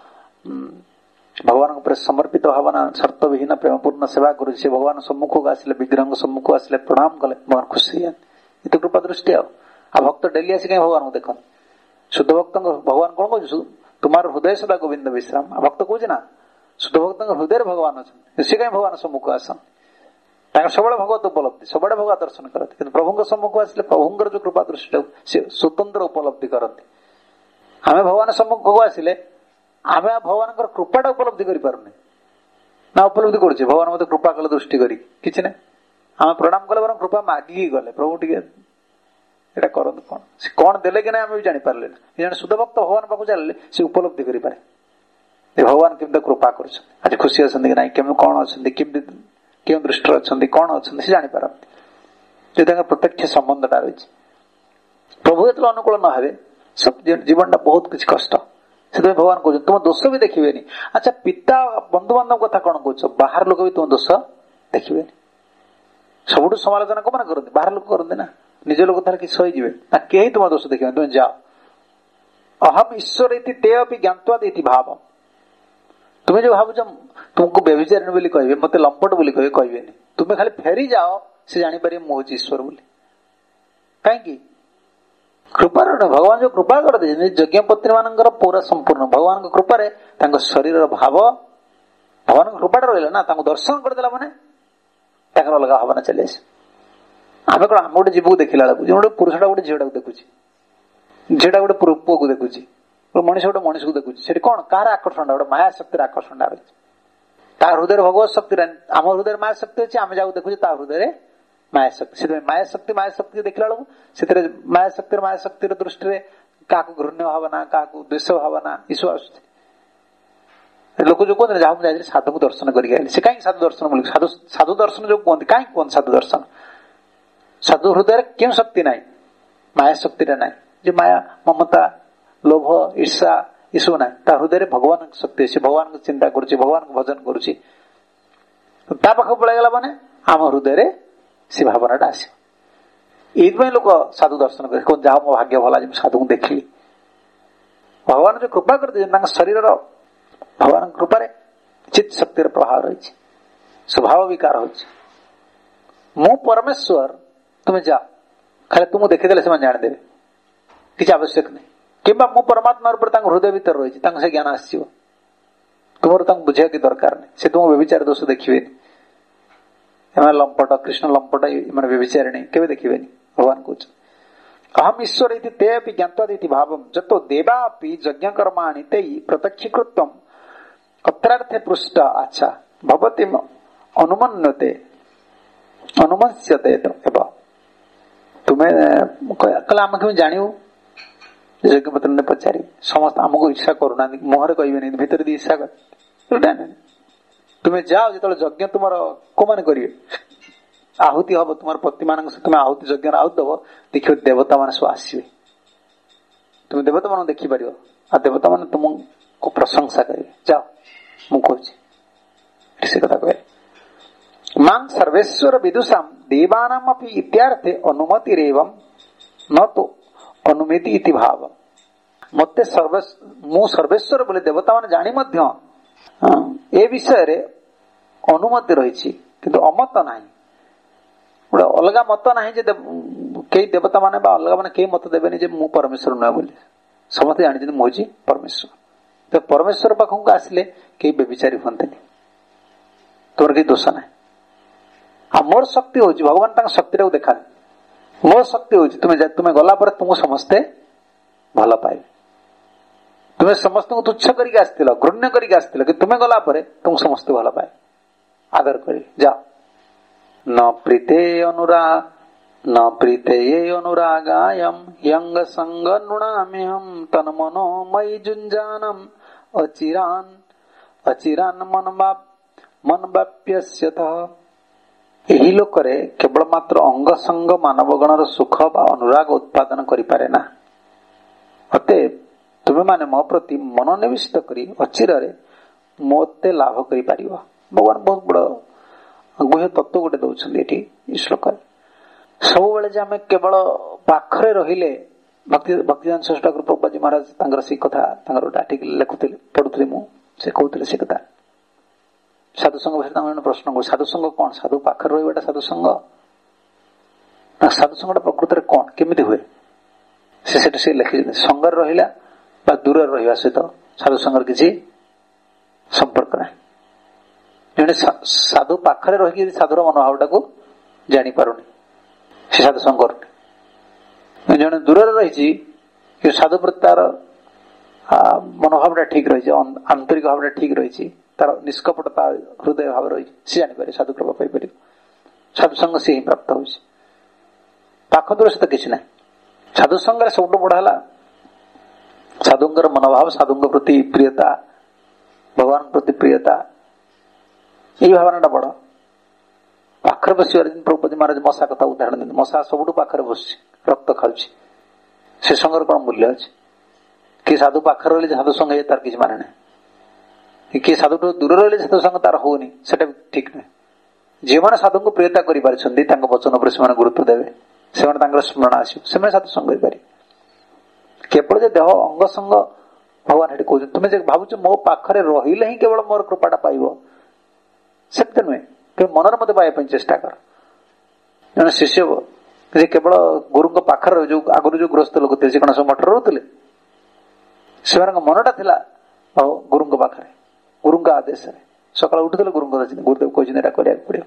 ଭଗବାନଙ୍କ ଉପରେ ସମର୍ପିତ ଭାବନା, ସର୍ତ୍ତବିହୀନ ପ୍ରେମପୂର୍ଣ୍ଣ ସେବା କରୁଛି, ସେ ଭଗବାନ ସମ୍ମୁଖକୁ ଆସିଲେ, ବିଗ୍ରହଙ୍କ ସମ୍ମୁଖକୁ ଆସିଲେ ପ୍ରଣାମ କଲେ ଭଗବାନ ଖୁସି ହେଇଯାନ୍ତି। ଏତେ କୃପା ଦୃଷ୍ଟି। ଆଉ ଭକ୍ତ ଡେଲି ଆସି କାହିଁ ଭଗବାନଙ୍କୁ ଦେଖନ୍ତି? ଶୁଦ୍ଧ ଭକ୍ତଙ୍କ ଭଗବାନ କଣ କହୁଛି? ତୁମାର ହୃଦୟ ସଦା ଗୋବିନ୍ଦ ବିଶ୍ରାମ। ଆଉ ଭକ୍ତ କହୁଛି ନା ଶୁଦ୍ଧ ଭକ୍ତଙ୍କ ହୃଦୟରେ ଭଗବାନ ଅଛନ୍ତି, ସେ କାହିଁ ଭଗବାନ ସମ୍ମୁଖକୁ ଆସନ୍ତି? ତାଙ୍କର ସବୁବେଳେ ଭଗବତ ଉପଲବ୍ଧି, ସବୁବେଳେ ଭଗବତ ଦର୍ଶନ କରନ୍ତି। କିନ୍ତୁ ପ୍ରଭୁଙ୍କ ସମ୍ମୁଖକୁ ଆସିଲେ ପ୍ରଭୁଙ୍କର ଯୋଉ କୃପା ଦୃଷ୍ଟିଟାକୁ ସେ ସ୍ୱତନ୍ତ୍ର ଉପଲବ୍ଧି କରନ୍ତି। ଆମେ ଭଗବାନ ସମ୍ମୁଖକୁ ଆସିଲେ ଆମେ ଭଗବାନଙ୍କର କୃପାଟା ଉପଲବ୍ଧି କରିପାରୁନି। ନା ଉପଲବ୍ଧି କରୁଛେ ଭଗବାନ ମତେ କୃପା କଲେ ଦୃଷ୍ଟି କରି? କିଛି ନାହିଁ। ଆମେ ପ୍ରଣାମ କଲେ ବରଂ କୃପା ମାଗିକି ଗଲେ, ପ୍ରଭୁ ଟିକେ ଏଇଟା କରନ୍ତୁ, କଣ ସେ କଣ ଦେଲେ କି ନାହିଁ ଆମେ ବି ଜାଣିପାରିଲେ ନା। ଜଣେ ଶୁଦ୍ଧ ଭକ୍ତ ଭଗବାନ ପାଖକୁ ଚାଲିଲେ ସେ ଉପଲବ୍ଧି କରିପାରେ ଭଗବାନ କେମିତି କୃପା କରୁଛନ୍ତି, ଆଜି ଖୁସି ଅଛନ୍ତି କି ନାହିଁ, କେମିତି କଣ ଅଛନ୍ତି, କେମିତି କେଉଁ ଦୃଷ୍ଟିରେ ଅଛନ୍ତି, କଣ ଅଛନ୍ତି ସେ ଜାଣିପାରନ୍ତି। ଯଦି ତାଙ୍କର ପ୍ରତ୍ୟକ୍ଷ ସମ୍ବନ୍ଧଟା ରହିଛି। ପ୍ରଭୁ ଯେତେବେଳେ ଅନୁକୂଳ ନ ହେବେ ଜୀବନଟା ବହୁତ କିଛି କଷ୍ଟ। ସେଥିପାଇଁ ଭଗବାନ କହୁଛନ୍ତି ତୁମ ଦୋଷ ବି ଦେଖିବେନି। ଆଚ୍ଛା, ପିତା ବନ୍ଧୁବାନ୍ଧବ କଥା କଣ କହୁଛ? ବାହାର ଲୋକ ବି ତୁମ ଦୋଷ ଦେଖିବେନି। ସବୁଠୁ ସମାଲୋଚନା କୋଉମାନେ କରନ୍ତି? ବାହାର ଲୋକ କରନ୍ତି ନା। ନିଜ ଲୋକ ତାର କିଛି ସହିଯିବେ ନା, କେହି ତୁମ ଦୋଷ ଦେଖିବେନି, ତୁମେ ଯାଅ। ଅହମ ଈଶ୍ୱର ଇତି ତେ ଅପି ଜ୍ଞାତ୍ୱା ଇତି ଭାବ। ତୁମେ ଯୋଉ ଭାବୁଛ ତୁମକୁ ବ୍ୟଭିଚାରିଣୀ ବୋଲି କହିବେ, ମତେ ଲମ୍ପଟ ବୋଲି କହିବେ, କହିବେନି। ତୁମେ ଖାଲି ଫେରି ଯାଅ, ସେ ଜାଣିପାରିବେ ମୁଁ ହଉଛି ଈଶ୍ୱର ବୋଲି। କାହିଁକି? କୃପାର ଭଗବାନ ଯୋଉ କୃପା କରିଦେଇଛନ୍ତି, ଯଜ୍ଞ ପତ୍ନୀ ମାନଙ୍କର ପୁରା ସମ୍ପୂର୍ଣ୍ଣ ଭଗବାନଙ୍କ କୃପାରେ ତାଙ୍କ ଶରୀରର ଭାବ ଭଗବାନଙ୍କ କୃପାଟା ରହିଲା ନା, ତାଙ୍କୁ ଦର୍ଶନ କରିଦେଲା ମାନେ ତାଙ୍କର ଅଲଗା ଭାବନା ଚାଲି ଆସେ। ଆମେ କଣ, ଆମେ ଗୋଟେ ଜୀବକୁ ଦେଖିଲା ବେଳକୁ ଗୋଟେ ପୁରୁଷଟା ଗୋଟେ ଝିଅଟାକୁ ଦେଖୁଛି, ଝିଅଟା ଗୋଟେ ପୁଅକୁ ଦେଖୁଛି, ମଣିଷ ଗୋଟେ ମଣିଷକୁ ଦେଖୁଛି, ସେଠି କଣ କାହାର ଆକର୍ଷଣଟା? ଗୋଟେ ମାୟା ଶକ୍ତିର ଆକର୍ଷଣଟା ରହିଛି। ତା ହୃଦୟରେ ଭଗବତ ଶକ୍ତି, ଆମ ହୃଦୟରେ ମାୟା ଶକ୍ତି ଅଛି, ଆମେ ଯାହାକୁ ଦେଖୁଛୁ ତା ହୃଦୟରେ ମାୟା ଶକ୍ତି। ସେଥିପାଇଁ ମାୟା ଶକ୍ତି ଦେଖିଲା ବେଳକୁ ସେଥିରେ ମାୟା ଶକ୍ତିର ଦୃଷ୍ଟିରେ କାହାକୁ ଘୃଣ୍ୟ ଭାବନା, କାହାକୁ ଦ୍ୱେଷ ଭାବନା ଏସବୁ ଆସୁଛି। ଲୋକ ଯୋଉ କୁହନ୍ତି ଯାହା ମୁଁ ଯାଇଥିଲି ସାଧୁକୁ ଦର୍ଶନ କରିକି ଆଇଲି, ସେ କାହିଁକି ସାଧୁ ଦର୍ଶନ ବୋଲି ସାଧୁ ଦର୍ଶନ ଯୋଉ କୁହନ୍ତି, କାହିଁକି କୁହନ୍ତି ସାଧୁ ଦର୍ଶନ? ସାଧୁ ହୃଦୟରେ କେଉଁ ଶକ୍ତି ନାହିଁ? ମାୟା ଶକ୍ତିଟା ନାହିଁ, ଯେ ମାୟା, ମମତା, ଲୋଭ, ଈର୍ଷା ଏସବୁ ନାହିଁ। ତା ହୃଦୟରେ ଭଗବାନଙ୍କ ଶକ୍ତି ଅଛି, ଭଗବାନଙ୍କ ଚିନ୍ତା କରୁଛି, ଭଗବାନଙ୍କ ଭଜନ କରୁଛି। ତା ପାଖକୁ ପଳେଇଗଲା ମାନେ ଆମ ହୃଦୟରେ ସେ ଭାବନାଟା ଆସିବ। ଏଇଥିପାଇଁ ଲୋକ ସାଧୁ ଦର୍ଶନ କରି କୁହନ୍ତି ଯାହା ମୋ ଭାଗ୍ୟ ଭଲ, ଆଜି ମୁଁ ସାଧୁଙ୍କୁ ଦେଖିଲି। ଭଗବାନ ଯୋଉ କୃପା କରିଦେଇଛନ୍ତି, ତାଙ୍କ ଶରୀରର ଭଗବାନଙ୍କ କୃପାରେ ଚିତ୍ ଶକ୍ତିର ପ୍ରଭାବ ରହିଛି, ସ୍ୱଭାବ ବିକାର ହଉଛି। ମୁଁ ପରମେଶ୍ୱର, ତୁମେ ଯାଅ, ଖାଲି ତୁମକୁ ଦେଖିଦେଲେ ସେମାନେ ଜାଣିଦେବେ, କିଛି ଆବଶ୍ୟକ ନାହିଁ। କିମ୍ବା ମୁଁ ପରମାତ୍ମା ଉପରେ ତାଙ୍କ ହୃଦୟ ଭିତରେ ରହିଛି, ତାଙ୍କୁ ସେ ଜ୍ଞାନ ଆସିଯିବ। ତୁମର ତାଙ୍କୁ ବୁଝିବା କି ଦରକାର ନାହିଁ। ସେ ତୁମ ବ୍ୟଭିଚାର ଦୋଷ ଦେଖିବେନି। ଏମାନେ ଲମ୍ପଟ, କୃଷ୍ଣ ଲମ୍ପଟ, ଏମାନେ ବ୍ୟଭିଚାରିଣୀ କେବେ ଦେଖିବେନି। ଭଗବାନ କହୁଛନ୍ତି ଅହମ ଈଶ୍ୱର ଇତି ତେ ଅପି ଜ୍ଞାତ୍ୱା ଇତି ଭାବମ୍ ଯତୋ ଦେବା ଅପି ଯଜ୍ଞ କର୍ମାଣି ତେଇ ପ୍ରତ୍ୟକ୍ଷୀକୃତମ୍ ଅତ୍ରାର୍ଥେ ପୃଷ୍ଟ ଆଚ୍ଛା ଭବତି ଅନୁମନ୍ୟତେ ଅନୁମନ୍ସ୍ୟତେ ଏବ। ତୁମେ କହିଲେ ଆମେ କେମିତି ଜାଣିବୁ? ଯଜ୍ଞପତ୍ରରେ ପଚାରିବେ, ସମସ୍ତେ ଆମକୁ ଇର୍ଷା କରୁନାହାନ୍ତି, ମୁହଁରେ କହିବେନି, ଭିତରେ ଦେଇ ଇର୍ଷା କର। ତୁମେ ଯାଅ, ଯେତେବେଳେ ଯଜ୍ଞ ତୁମର କୋଉମାନେ କରିବେ, ଆହୁତି ହବ ତୁମର ପତି ମାନଙ୍କ ସହ, ତୁମେ ଆହୁତି ଯଜ୍ଞର ଆହୁତି ଦବ, ଦେଖିବ ଦେବତା ମାନେ ସବୁ ଆସିବେ। ତୁମେ ଦେବତା ମାନଙ୍କୁ ଦେଖିପାରିବ, ଆଉ ଦେବତା ମାନେ ତୁମକୁ ପ୍ରଶଂସା କରିବେ। ଯାଅ, ମୁଁ କହୁଛି ସେ କଥା କହିଲେ। ମାଂ ସର୍ବେଶ୍ୱର ବିଦୁଷାମ୍ ଦେବାନାମ୍ ଅପି ଇତ୍ୟାର୍ଥେ ଅନୁମତିରେବମ୍ ନ ତୁ ଅନୁମତି ଇତି ଭାବ। ମତେ ମୁଁ ସର୍ବେଶ୍ୱର ବୋଲି ଦେବତା ମାନେ ଜାଣି ମଧ୍ୟ ଏ ବିଷୟରେ ଅନୁମତି ରହିଛି, କିନ୍ତୁ ଅମତ ନାହିଁ। ଗୋଟେ ଅଲଗା ମତ ନାହିଁ ଯେ କେହି ଦେବତା ମାନେ ବା ଅଲଗା ମାନେ କେହି ମତ ଦେବେନି ଯେ ମୁଁ ପରମେଶ୍ୱର ନୁହେଁ ବୋଲି। ସମସ୍ତେ ଜାଣିଛନ୍ତି ମୁଁ ହଉଛି ପରମେଶ୍ୱର। ତ ପରମେଶ୍ୱର ପାଖକୁ ଆସିଲେ କେହି ବ୍ୟଭିଚାରୀ ହୁଅନ୍ତିନି, ତୋର କିଛି ଦୋଷ ନାହିଁ। ଆଉ ମୋର ଶକ୍ତି ହଉଛି, ଭଗବାନ ତାଙ୍କ ଶକ୍ତିଟାକୁ ଦେଖାନ୍ତି। ମୋ ଶକ୍ତି ହଉଛି ତୁମେ ଗଲା ପରେ ତୁମକୁ ସମସ୍ତେ ଭଲ ପାଇବେ। ତୁମେ ସମସ୍ତଙ୍କୁ ତୁଚ୍ଛ କରିକି ଆସିଥିଲ, ଘୃଣ୍ୟ କରିକି ଆସିଥିଲ, କି ତୁମେ ଗଲା ପରେ ତୁମକୁ ସମସ୍ତେ ଭଲ ପାଏ, ଆଦର କରିବେ। ଯାଅ। ନ ପ୍ରୀତେ ଅନୁରାଗାୟମ୍ ୟଙ୍ଗ ସଙ୍ଗ ନୃଣାମ୍ୟହମ୍ ତନ ମନୋ ମୟି ଯୁଞ୍ଜାନମ୍ ଅଚିରାନ୍ ମନବାପ୍ୟସ୍ୟତଃ। ଏହି ଲୋକରେ କେବଳ ମାତ୍ର ଅଙ୍ଗ ସଙ୍ଗ ମାନବ ଗଣର ସୁଖ ବା ଅନୁରାଗ ଉତ୍ପାଦନ କରିପାରେ ନା। ଅତଏବ ତୁମେମାନେ ମୋ ପ୍ରତି ମନୋନିବିଷ୍ଟ କରି ଅଚିରରେ ମୋତେ ଲାଭ କରିପାରିବ। ଭଗବାନ ବହୁତ ବଡ ଗୁହ୍ୟ ତତ୍ଵ ଗୋଟେ ଦଉଛନ୍ତି ଏଠି ଏ ଶ୍ଲୋକରେ। ସବୁବେଳେ ଯେ ଆମେ କେବଳ ପାଖରେ ରହିଲେ, ଭକ୍ତିଦାନ ଷଷ୍ଠ ଠାକୁର ପ୍ରଭୁପାଦ ମହାରାଜ ତାଙ୍କର ସେଇ କଥା ତାଙ୍କର ଗୋଟେ ଆର୍ଟିକଲ ଲେଖୁଥିଲେ, ପଢୁଥିଲି ମୁଁ, ସେ କହୁଥିଲେ ସେ କଥା। ସାଧୁସଙ୍ଗ ବିଷୟରେ ତାଙ୍କ ଜଣେ ପ୍ରଶ୍ନ କରୁ, ସାଧୁସଙ୍ଗ କଣ? ସାଧୁ ପାଖରେ ରହିବାଟା ସାଧୁସଙ୍ଗ ନା? ସାଧୁସଙ୍ଗଟା ପ୍ରକୃତରେ କଣ, କେମିତି ହୁଏ? ସେଟା ସେ ଲେଖିଛନ୍ତି। ସଙ୍ଗରେ ରହିଲା ବା ଦୂରରେ ରହିବା ସହିତ ସାଧୁସଙ୍ଗର କିଛି ସମ୍ପର୍କ ନାହିଁ। ଜଣେ ସାଧୁ ପାଖରେ ରହିକି ଯଦି ସାଧୁର ମନୋଭାବଟାକୁ ଜାଣିପାରୁନି, ସେ ସାଧୁସଙ୍ଗ କରୁନି। ଜଣେ ଦୂରରେ ରହିଛି କି ସାଧୁ ପ୍ରତି ତାର ମନୋଭାବଟା ଠିକ ରହିଛି, ଆନ୍ତରିକ ଭାବଟା ଠିକ ରହିଛି, ତାର ନିଷ୍କପଟତା ହୃଦୟ ଭାବ ରହିଛି, ସେ ଜାଣିପାରେ, ସାଧୁ କୃପା ପାଇପାରିବ। ସାଧୁସଙ୍ଗ ସେ ହିଁ ପ୍ରାପ୍ତ ହଉଛି। ପାଖ ଦୂର ସହିତ କିଛି ନାହିଁ। ସାଧୁସଙ୍ଗରେ ସବୁଠୁ ବଡ ହେଲା ସାଧୁଙ୍କର ମନୋଭାବ, ସାଧୁଙ୍କ ପ୍ରତି ପ୍ରିୟତା, ଭଗବାନଙ୍କ ପ୍ରତି ପ୍ରିୟତା, ଏଇ ଭାବନାଟା ବଡ। ପାଖରେ ବସିବାର, ପ୍ରଭୁପାଦ ମହାରାଜ ମଶା କଥା ଉଦାହରଣ ଦିଅନ୍ତି। ମଶା ସବୁଠୁ ପାଖରେ ବସୁଛି, ରକ୍ତ ଖାଉଛି, ସେ ସଙ୍ଗର କଣ ମୂଲ୍ୟ ଅଛି? କିଏ ସାଧୁ ପାଖରେ ରହିଲେ ସାଧୁ ସଙ୍ଗ ହେଇ ତାର କିଛି ମାନେ ନାହିଁ। କିଏ ସାଧୁଠୁ ଦୂର ରହିଲେ ସାଧୁ ସଙ୍ଗ ତାର ହଉନି, ସେଟା ବି ଠିକ ନୁହେଁ। ଯେଉଁମାନେ ସାଧୁଙ୍କୁ ପ୍ରିୟତା କରିପାରିଛନ୍ତି, ତାଙ୍କ ବଚନ ଉପରେ ସେମାନେ ଗୁରୁତ୍ୱ ଦେବେ, ସେମାନେ ତାଙ୍କର ସ୍ମରଣ ଆସିବ, ସେମାନେ ସାଧୁ ସଙ୍ଗ କରିପାରିବେ। କେବଳ ଯେ ଦେହ ଅଙ୍ଗ ସଙ୍ଗ, ଭଗବାନ ଏଠି କହୁଛନ୍ତି ତୁମେ ଯେ ଭାବୁଛ ମୋ ପାଖରେ ରହିଲେ ହିଁ କେବଳ ମୋର କୃପାଟା ପାଇବ, ସେମିତି ନୁହେଁ। କେବଳ ମନରେ ମତେ ପାଇବା ପାଇଁ ଚେଷ୍ଟା କର। ଜଣେ ଶିଷ୍ୟ ଯେ କେବଳ ଗୁରୁଙ୍କ ପାଖରେ, ଯୋଉ ଆଗରୁ ଯୋଉ ଗୃହସ୍ଥ ଲୋକ ଥିଲେ, ସେ କଣ ସବୁ ମଠରେ ରହୁଥିଲେ? ସେମାନଙ୍କ ମନଟା ଥିଲା ଗୁରୁଙ୍କ ପାଖରେ, ଗୁରୁଙ୍କ ଆଦେଶରେ। ସକାଳୁ ଉଠୁଥିଲେ ଗୁରୁଙ୍କ ଗୁରୁଦେବ କହିଛନ୍ତି ଏଟା କରିବାକୁ ପଡିବ,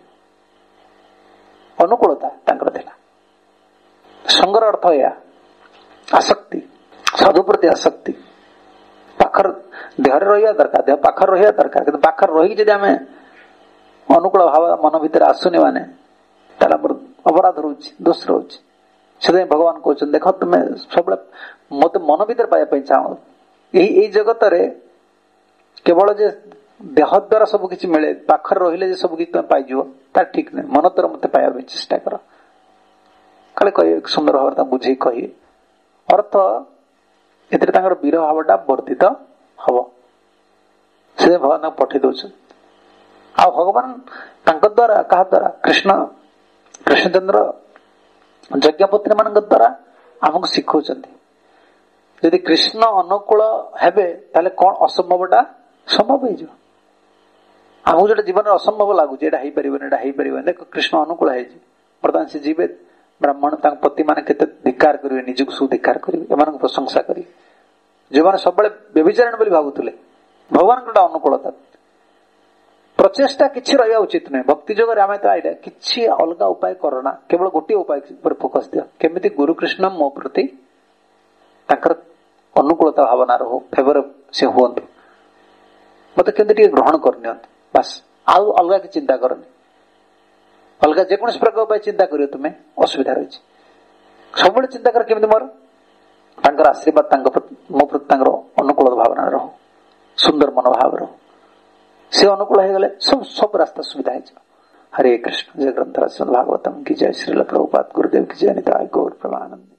ଅନୁକୂଳତା ତାଙ୍କର ଥିଲା। ସଙ୍ଗର ଅର୍ଥ ଏହା, ଆସକ୍ତି, ସାଧୁ ପ୍ରତି ଆସକ୍ତି। ପାଖରେ ଦେହରେ ରହିବା ଦରକାର, ଦେହ ପାଖରେ ରହିବା ଦରକାର, କିନ୍ତୁ ପାଖରେ ରହିକି ଯଦି ଆମେ ଅନୁକୂଳ ଭାବ ମନ ଭିତରେ ଆସୁନି ମାନେ ତାହେଲେ ଆମର ଅପରାଧ ରହୁଛି, ଦୋଷ ରହୁଛି। ସେଥିପାଇଁ ଭଗବାନ କହୁଛନ୍ତି ଦେଖ ତୁମେ ସବୁବେଳେ ମତେ ମନ ଭିତରେ ପାଇବା ପାଇଁ ଚାହଁ। ଏଇ ଜଗତରେ କେବଳ ଯେ ଦେହ ଦ୍ଵାରା ସବୁ କିଛି ମିଳେ, ପାଖରେ ରହିଲେ ଯେ ସବୁ କିଛି ତମେ ପାଇଯିବ, ତାର ଠିକ ନାହିଁ। ମନ ଦ୍ୱାରା ମତେ ପାଇବା ପାଇଁ ଚେଷ୍ଟା କର। କାଳେ କହିବେ, ସୁନ୍ଦର ଭାବରେ ତାଙ୍କୁ ବୁଝେଇ କହିବେ। ଅର୍ଥ ଏଥିରେ ତାଙ୍କର ବିରହ ଭାବଟା ବର୍ଦ୍ଧିତ ହବ, ସେଥିପାଇଁ ଭଗବାନ ତାଙ୍କୁ ପଠେଇ ଦଉଛନ୍ତି। ଆଉ ଭଗବାନ ତାଙ୍କ ଦ୍ଵାରା, କାହା ଦ୍ଵାରା? କୃଷ୍ଣଚନ୍ଦ୍ର ଯଜ୍ଞପତ୍ନୀ ମାନଙ୍କ ଦ୍ଵାରା ଆମକୁ ଶିଖଉଛନ୍ତି। ଯଦି କୃଷ୍ଣ ଅନୁକୂଳ ହେବେ ତାହେଲେ କଣ ଅସମ୍ଭବଟା ସମ୍ଭବ ହେଇଯିବ। ଆମକୁ ଯୋଉଟା ଜୀବନରେ ଅସମ୍ଭବ ଲାଗୁଛି, ଏଇଟା ହେଇପାରିବନି, ଏଇଟା ହେଇପାରିବନି, ଦେଖ କୃଷ୍ଣ ଅନୁକୂଳ ହେଇଛି। ବର୍ତ୍ତମାନ ସେ ଯିବେ, ବ୍ରାହ୍ମଣ ତାଙ୍କ ପତି ମାନେ କେତେ ଧିକ୍କାର କରିବେ, ନିଜକୁ ସବୁ ଧିକ୍କାର କରିବେ, ଏମାନଙ୍କୁ ପ୍ରଶଂସା କରିବେ। ଯେଉଁମାନେ ସବୁବେଳେ ବ୍ୟଭିଚାରଣ ବୋଲି ଭାବୁଥିଲେ, ଭଗବାନଙ୍କର ଅନୁକୂଳତା। ପ୍ରଚେଷ୍ଟା କିଛି ରହିବା ଉଚିତ ନୁହେଁ। ଭକ୍ତି ଯୋଗରେ ଆମେ ତ ଏଇଟା କିଛି ଅଲଗା ଉପାୟ କରନା, କେବଳ ଗୋଟିଏ ଉପାୟ ଉପରେ ଫୋକସ ଦିଅ, କେମିତି ଗୁରୁ କୃଷ୍ଣ ମୋ ପ୍ରତି ତାଙ୍କର ଅନୁକୂଳତା ଭାବନା ରହୁ, ଫେଭର ସେ ହୁଅନ୍ତୁ, ମତେ କେମିତି ଟିକେ ଗ୍ରହଣ କରିନିଅନ୍ତୁ, ବାସ୍। ଆଉ ଅଲଗା କିଛି ଚିନ୍ତା କରନି। ଅଲଗା ଯେକୌଣସି ପ୍ରକାର ଉପାୟ ଚିନ୍ତା କରିବ ତୁମେ, ଅସୁବିଧା ରହିଛି। ସବୁବେଳେ ଚିନ୍ତା କର କେମିତି ମୋର ତାଙ୍କର ଆଶୀର୍ବାଦ, ମୋ ପ୍ରତି ତାଙ୍କର ଅନୁକୂଳ ଭାବନା ରହୁ, ସୁନ୍ଦର ମନୋଭାବ ରହୁ। ସେ ଅନୁକୂଳ ହେଇଗଲେ ସବୁ ରାସ୍ତା ସୁବିଧା ହେଇଯିବ। हरे कृष्ण। जय ग्रंथराज भागवतम की जय। श्रील प्रभुपाद गुरुदेव की जय। निताय गौर प्रेमानंद।